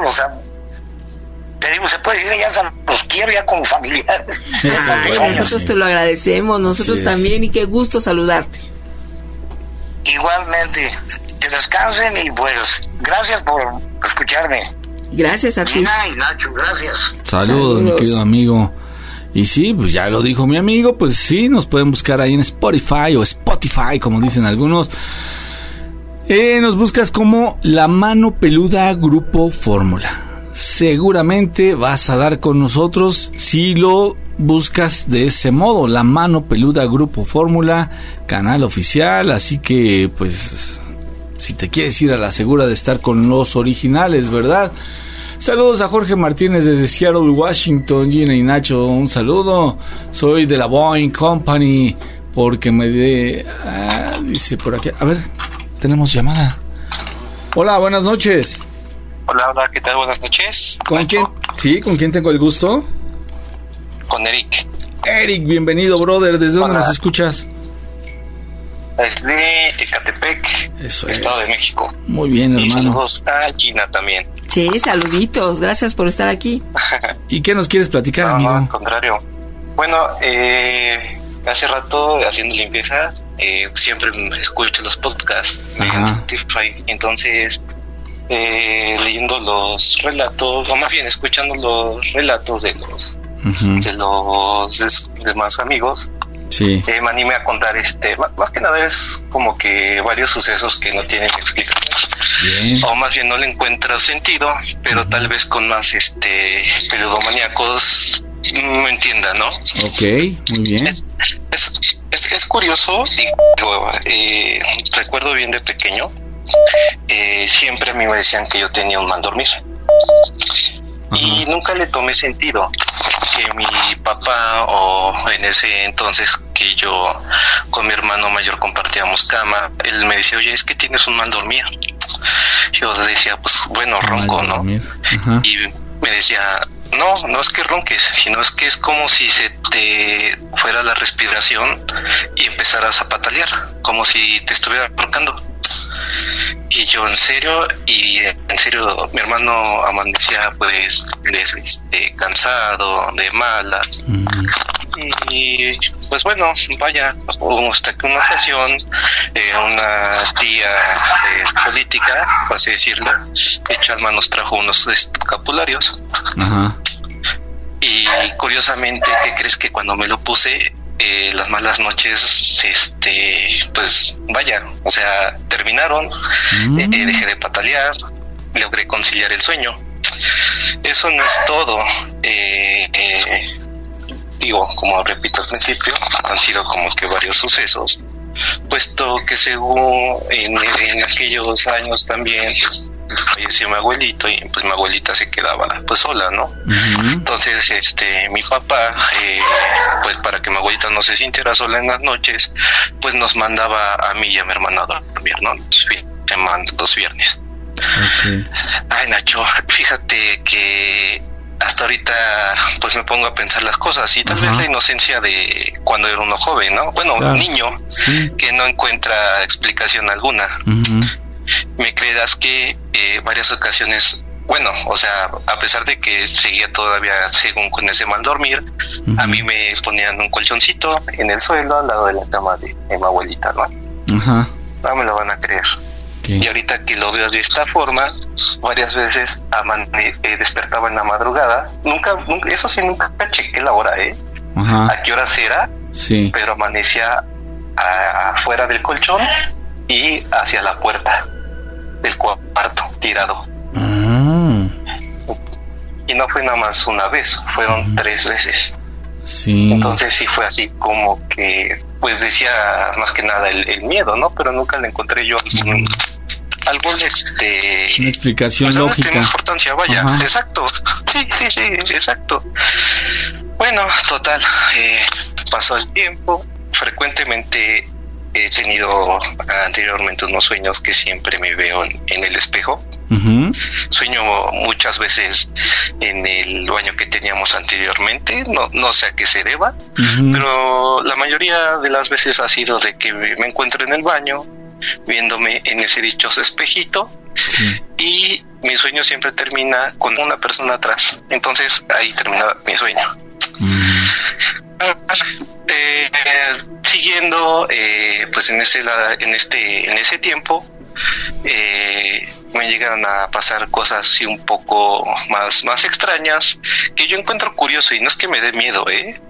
te digo, se puede decir, ya los quiero ya como familiares. Nosotros te lo agradecemos, nosotros también, y qué gusto saludarte. Igualmente, que descansen y pues gracias por escucharme. Gracias a ti. Gina y Nacho, gracias. Saludos, mi querido amigo. Y sí, pues ya lo dijo mi amigo, pues sí, nos pueden buscar ahí en Spotify o Spotify, como dicen algunos. Nos buscas como La Mano Peluda Grupo Fórmula. Seguramente vas a dar con nosotros si lo buscas de ese modo, La Mano Peluda Grupo Fórmula, canal oficial, así que pues si te quieres ir a la segura de estar con los originales, ¿verdad? Saludos a Jorge Martínez desde Seattle, Washington. Gina y Nacho, un saludo. Soy de la Boeing Company porque me dice por aquí, a ver, tenemos llamada. Hola, buenas noches. Hola, ¿qué tal? Buenas noches. ¿Con quién? Sí, ¿con quién tengo el gusto? Con Eric. Eric, bienvenido, brother. ¿Desde dónde nos escuchas? Desde Ecatepec, Estado de México. Muy bien, hermano. Y saludos a Gina también. Sí, saluditos. Gracias por estar aquí. ¿Y qué nos quieres platicar, amigo? No, al contrario. Bueno, hace rato haciendo limpieza, siempre escucho los podcasts en Spotify. Entonces, leyendo los relatos, o más bien escuchando los relatos de los demás amigos, sí. Me animé a contar más que nada es como que varios sucesos que no tienen explicación. Bien. O más bien no le encuentro sentido, pero tal vez con más peludomaníacos no entiendan, ¿no? Ok, muy bien. Es curioso y recuerdo bien de pequeño, siempre a mí me decían que yo tenía un mal dormir. Y nunca le tomé sentido que mi papá, o en ese entonces que yo con mi hermano mayor compartíamos cama, él me decía, oye, es que tienes un mal dormir. Yo le decía, pues bueno, ronco, ¿no? Y me decía, no es que ronques, sino es que es como si se te fuera la respiración y empezaras a patalear, como si te estuviera roncando. Y yo en serio, mi hermano amanecía pues cansado, de malas. Y pues bueno, vaya, hasta que una ocasión una tía política, por así decirlo, Chalma nos trajo unos escapularios. Y curiosamente, ¿qué crees? Que cuando me lo puse, las malas noches, pues vaya, o sea, terminaron, dejé de patalear, logré conciliar el sueño. Eso no es todo, digo, como repito al principio, han sido como que varios sucesos, puesto que según en aquellos años también, pues, falleció mi abuelito y pues mi abuelita se quedaba pues sola, ¿no? Entonces mi papá pues para que mi abuelita no se sintiera sola en las noches, pues nos mandaba a mí y a mi hermana a dormir, ¿no? Los viernes. Ay, Nacho, fíjate que hasta ahorita pues me pongo a pensar las cosas y tal vez la inocencia de cuando era uno joven, ¿no? Bueno, niño, que no encuentra explicación alguna. Me creerás que varias ocasiones, bueno, o sea, a pesar de que seguía todavía según con ese mal dormir, a mí me ponían un colchoncito en el suelo al lado de la cama de mi abuelita, ¿no? No me lo van a creer. Y ahorita que lo veo de esta forma, varias veces despertaba en la madrugada. Nunca, eso sí, nunca chequé la hora, a qué hora era, pero amanecía afuera del colchón y hacia la puerta del cuarto, tirado. Y no fue nada más una vez, fueron 3 veces. Entonces sí fue así como que, pues decía más que nada el miedo, ¿no? Pero nunca le encontré yo algo una explicación pues, lógica. Tiene importancia, vaya. Ajá. Exacto. Sí, exacto. Bueno, total, pasó el tiempo. Frecuentemente he tenido anteriormente unos sueños que siempre me veo en el espejo. Uh-huh. Sueño muchas veces en el baño que teníamos anteriormente, no sé a qué se deba, uh-huh, pero la mayoría de las veces ha sido de que me encuentro en el baño viéndome en ese dichoso espejito, sí, y mi sueño siempre termina con una persona atrás. Entonces ahí termina mi sueño. Siguiendo, pues en ese tiempo me llegan a pasar cosas así un poco más extrañas que yo encuentro curioso, y no es que me dé miedo,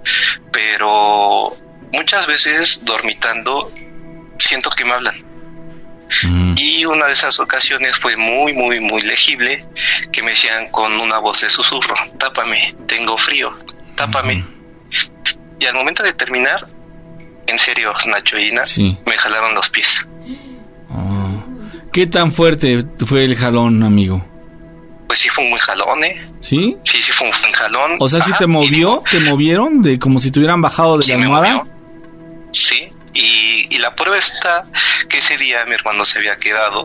pero muchas veces dormitando siento que me hablan. Y una de esas ocasiones fue muy, muy, muy legible, que me decían con una voz de susurro: tápame, tengo frío, tápame. Y al momento de terminar, en serio, Nacho y Ina, sí, me jalaron los pies. ¿Qué tan fuerte fue el jalón, amigo? Pues sí fue un muy jalón, ¿Sí? Sí fue un jalón. O sea, ¿sí te movió? ¿Te movieron? ¿De como si te hubieran bajado de la almohada? Sí, y la prueba está que ese día mi hermano se había quedado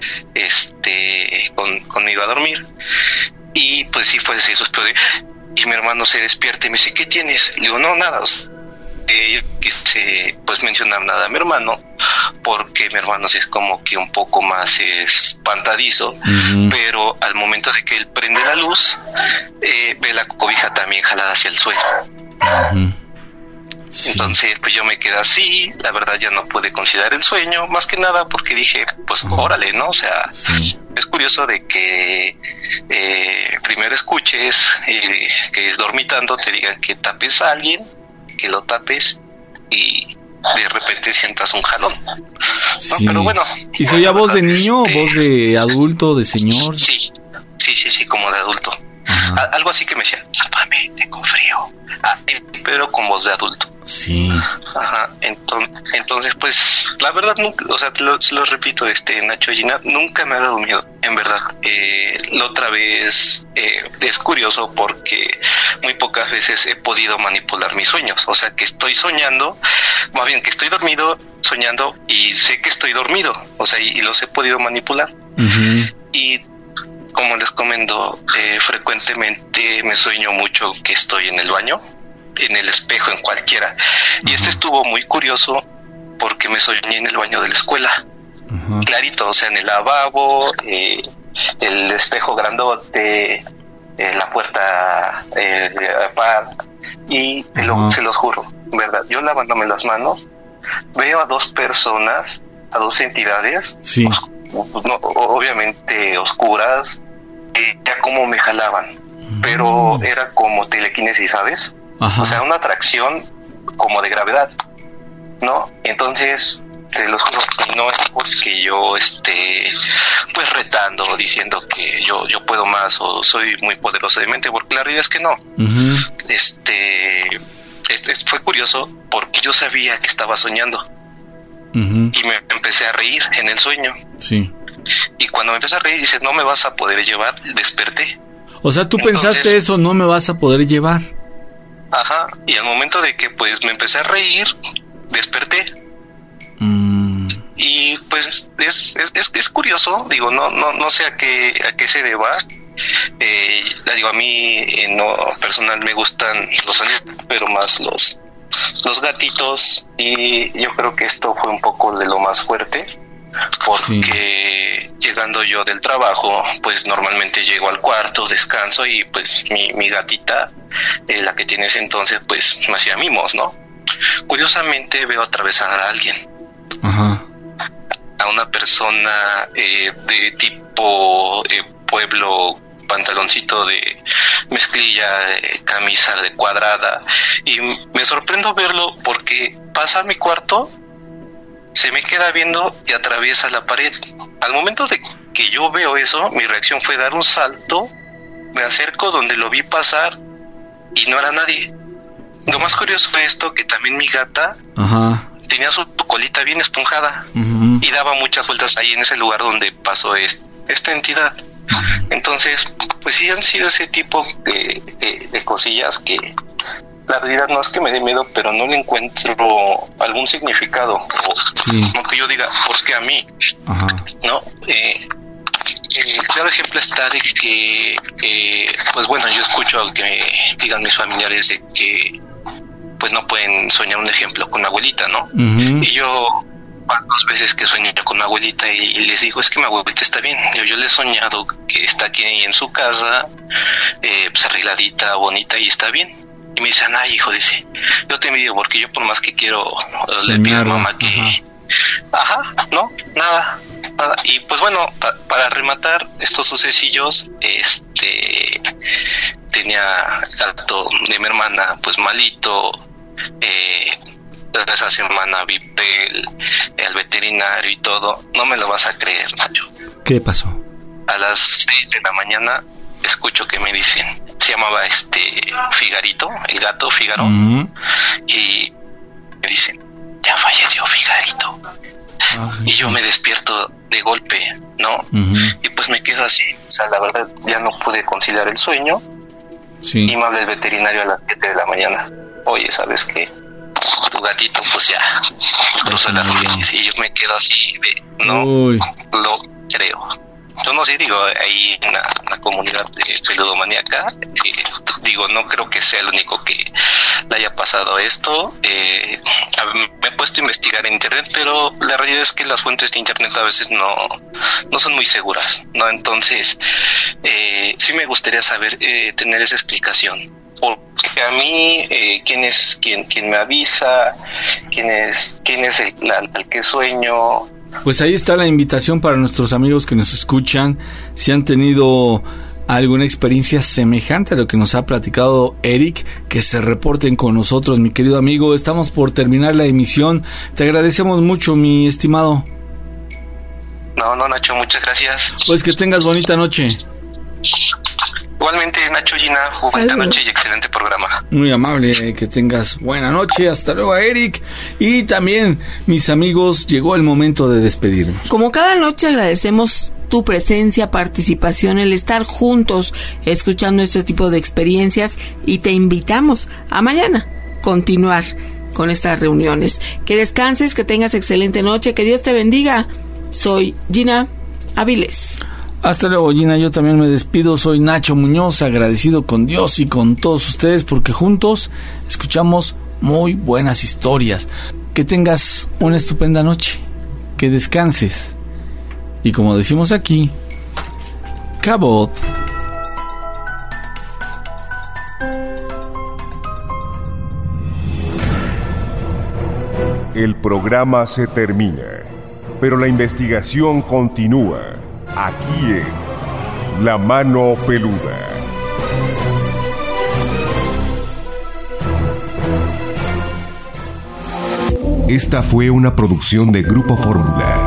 conmigo a dormir, y pues sí fue así, y mi hermano se despierta y me dice: ¿qué tienes? Le digo: no, nada. Yo quise pues mencionar nada a mi hermano, porque mi hermano sí es como que un poco más espantadizo, uh-huh, pero al momento de que él prende la luz, ve la cobija también jalada hacia el suelo. Uh-huh. Sí. Entonces pues yo me quedé así, la verdad ya no pude considerar el sueño, más que nada porque dije, pues órale, ¿no? O sea, sí, es curioso de que primero escuches que dormitando te digan que tapes a alguien, que lo tapes, y de repente sientas un jalón. Sí. ¿No? Pero bueno. ¿Y se oía voz de niño o voz de adulto, de señor? Sí, como de adulto. Algo así que me decía: tápame, tengo frío. Pero con voz de adulto. Sí. Ajá. Entonces, pues, la verdad, nunca, o sea, se lo repito, Nacho y Gina, nunca me ha dado miedo, en verdad. La otra vez, es curioso porque muy pocas veces he podido manipular mis sueños. O sea, que estoy soñando, más bien que estoy dormido, soñando, y sé que estoy dormido. O sea, y los he podido manipular. Uh-huh. Y como les comento, frecuentemente me sueño mucho que estoy en el baño, en el espejo, en cualquiera. Uh-huh. Y estuvo muy curioso porque me soñé en el baño de la escuela. Uh-huh. Clarito, o sea, en el lavabo, el espejo grandote, la puerta par, y uh-huh, se los juro, ¿verdad? Yo lavándome las manos, veo a dos personas, a dos entidades, sí, obviamente oscuras, ya como me jalaban, pero era como telequinesis, ¿sabes? Ajá. O sea, una atracción como de gravedad, ¿no? Entonces, te lo juro que no es porque yo pues retando o diciendo que yo puedo más o soy muy poderoso de mente, porque la realidad es que no. Uh-huh. Fue curioso porque yo sabía que estaba soñando. Uh-huh. Y me empecé a reír en el sueño. Sí. Y cuando me empecé a reír, dices: no me vas a poder llevar, desperté. O sea, tú pensaste eso: no me vas a poder llevar. Ajá, y al momento de que pues me empecé a reír, desperté. Y pues es curioso, digo, no sé a qué se deba. Digo, a mí personal me gustan los animales, pero más los gatitos, y yo creo que esto fue un poco de lo más fuerte, porque llegando yo del trabajo, pues normalmente llego al cuarto, descanso, y pues mi gatita, la que tiene ese entonces, pues me hacía mimos, ¿no? Curiosamente veo atravesar a alguien. Ajá. A una persona de tipo pueblo, pantaloncito de mezclilla, camisa de cuadrada, y me sorprendo verlo porque pasa a mi cuarto, se me queda viendo y atraviesa la pared. Al momento de que yo veo eso, mi reacción fue dar un salto, me acerco donde lo vi pasar y no era nadie. Lo más curioso fue esto, que también mi gata, ajá, tenía su colita bien esponjada y daba muchas vueltas ahí en ese lugar donde pasó esta entidad. Entonces, pues sí han sido ese tipo de cosillas que la realidad no es que me dé miedo, pero no le encuentro algún significado, no que yo diga, ¿por qué a mí? ¿No? Claro ejemplo está de que, pues bueno, yo escucho que me digan mis familiares de que pues no pueden soñar un ejemplo con mi abuelita, ¿no? Y yo dos veces que sueño con mi abuelita y les digo, es que mi abuelita está bien. Yo le he soñado que está aquí en su casa, pues arregladita, bonita y está bien. Y me dicen, ay hijo, dice, yo te envidio porque yo por más que quiero, le pido a mamá que... no, nada. Y pues bueno, para rematar estos sucesillos, tenía el gato de mi hermana pues malito. Esa semana vi al veterinario y todo. No me lo vas a creer, Nacho. ¿Qué pasó? A las 6 de la mañana escucho que me dicen, se llamaba Figarito, el gato Figaro, y me dicen, ya falleció Figarito. Y yo me despierto de golpe, ¿no? Y pues me quedo así, o sea, la verdad ya no pude conciliar el sueño. Y me habla el veterinario a las 7 de la mañana. Oye, ¿sabes qué? Tu gatito pues ya cruzó las líneas. Y yo me quedo así de, no lo creo. Yo no sé, digo, ahí en la comunidad de peludomaníaca, digo, no creo que sea el único que le haya pasado esto. Me he puesto a investigar en internet, pero la realidad es que las fuentes de internet a veces no son muy seguras, ¿no? Entonces, sí me gustaría saber, tener esa explicación. Porque a mí, ¿quién me avisa? ¿Quién es el que sueño? Pues ahí está la invitación para nuestros amigos que nos escuchan. Si han tenido alguna experiencia semejante a lo que nos ha platicado Eric, que se reporten con nosotros, mi querido amigo. Estamos por terminar la emisión. Te agradecemos mucho, mi estimado. No, Nacho, muchas gracias. Pues que tengas bonita noche. Igualmente, Nacho, Gina, bonita noche y excelente programa. Muy amable, que tengas buena noche. Hasta luego, Eric. Y también, mis amigos, llegó el momento de despedirnos. Como cada noche agradecemos tu presencia, participación, el estar juntos escuchando este tipo de experiencias y te invitamos a mañana continuar con estas reuniones. Que descanses, que tengas excelente noche, que Dios te bendiga. Soy Gina Avilés. Hasta luego, Gina. Yo también me despido. Soy Nacho Muñoz, agradecido con Dios y con todos ustedes porque juntos escuchamos muy buenas historias. Que tengas una estupenda noche, que descanses y, como decimos aquí, Cabot. El programa se termina, pero la investigación continúa. Aquí en La Mano Peluda. Esta fue una producción de Grupo Fórmula.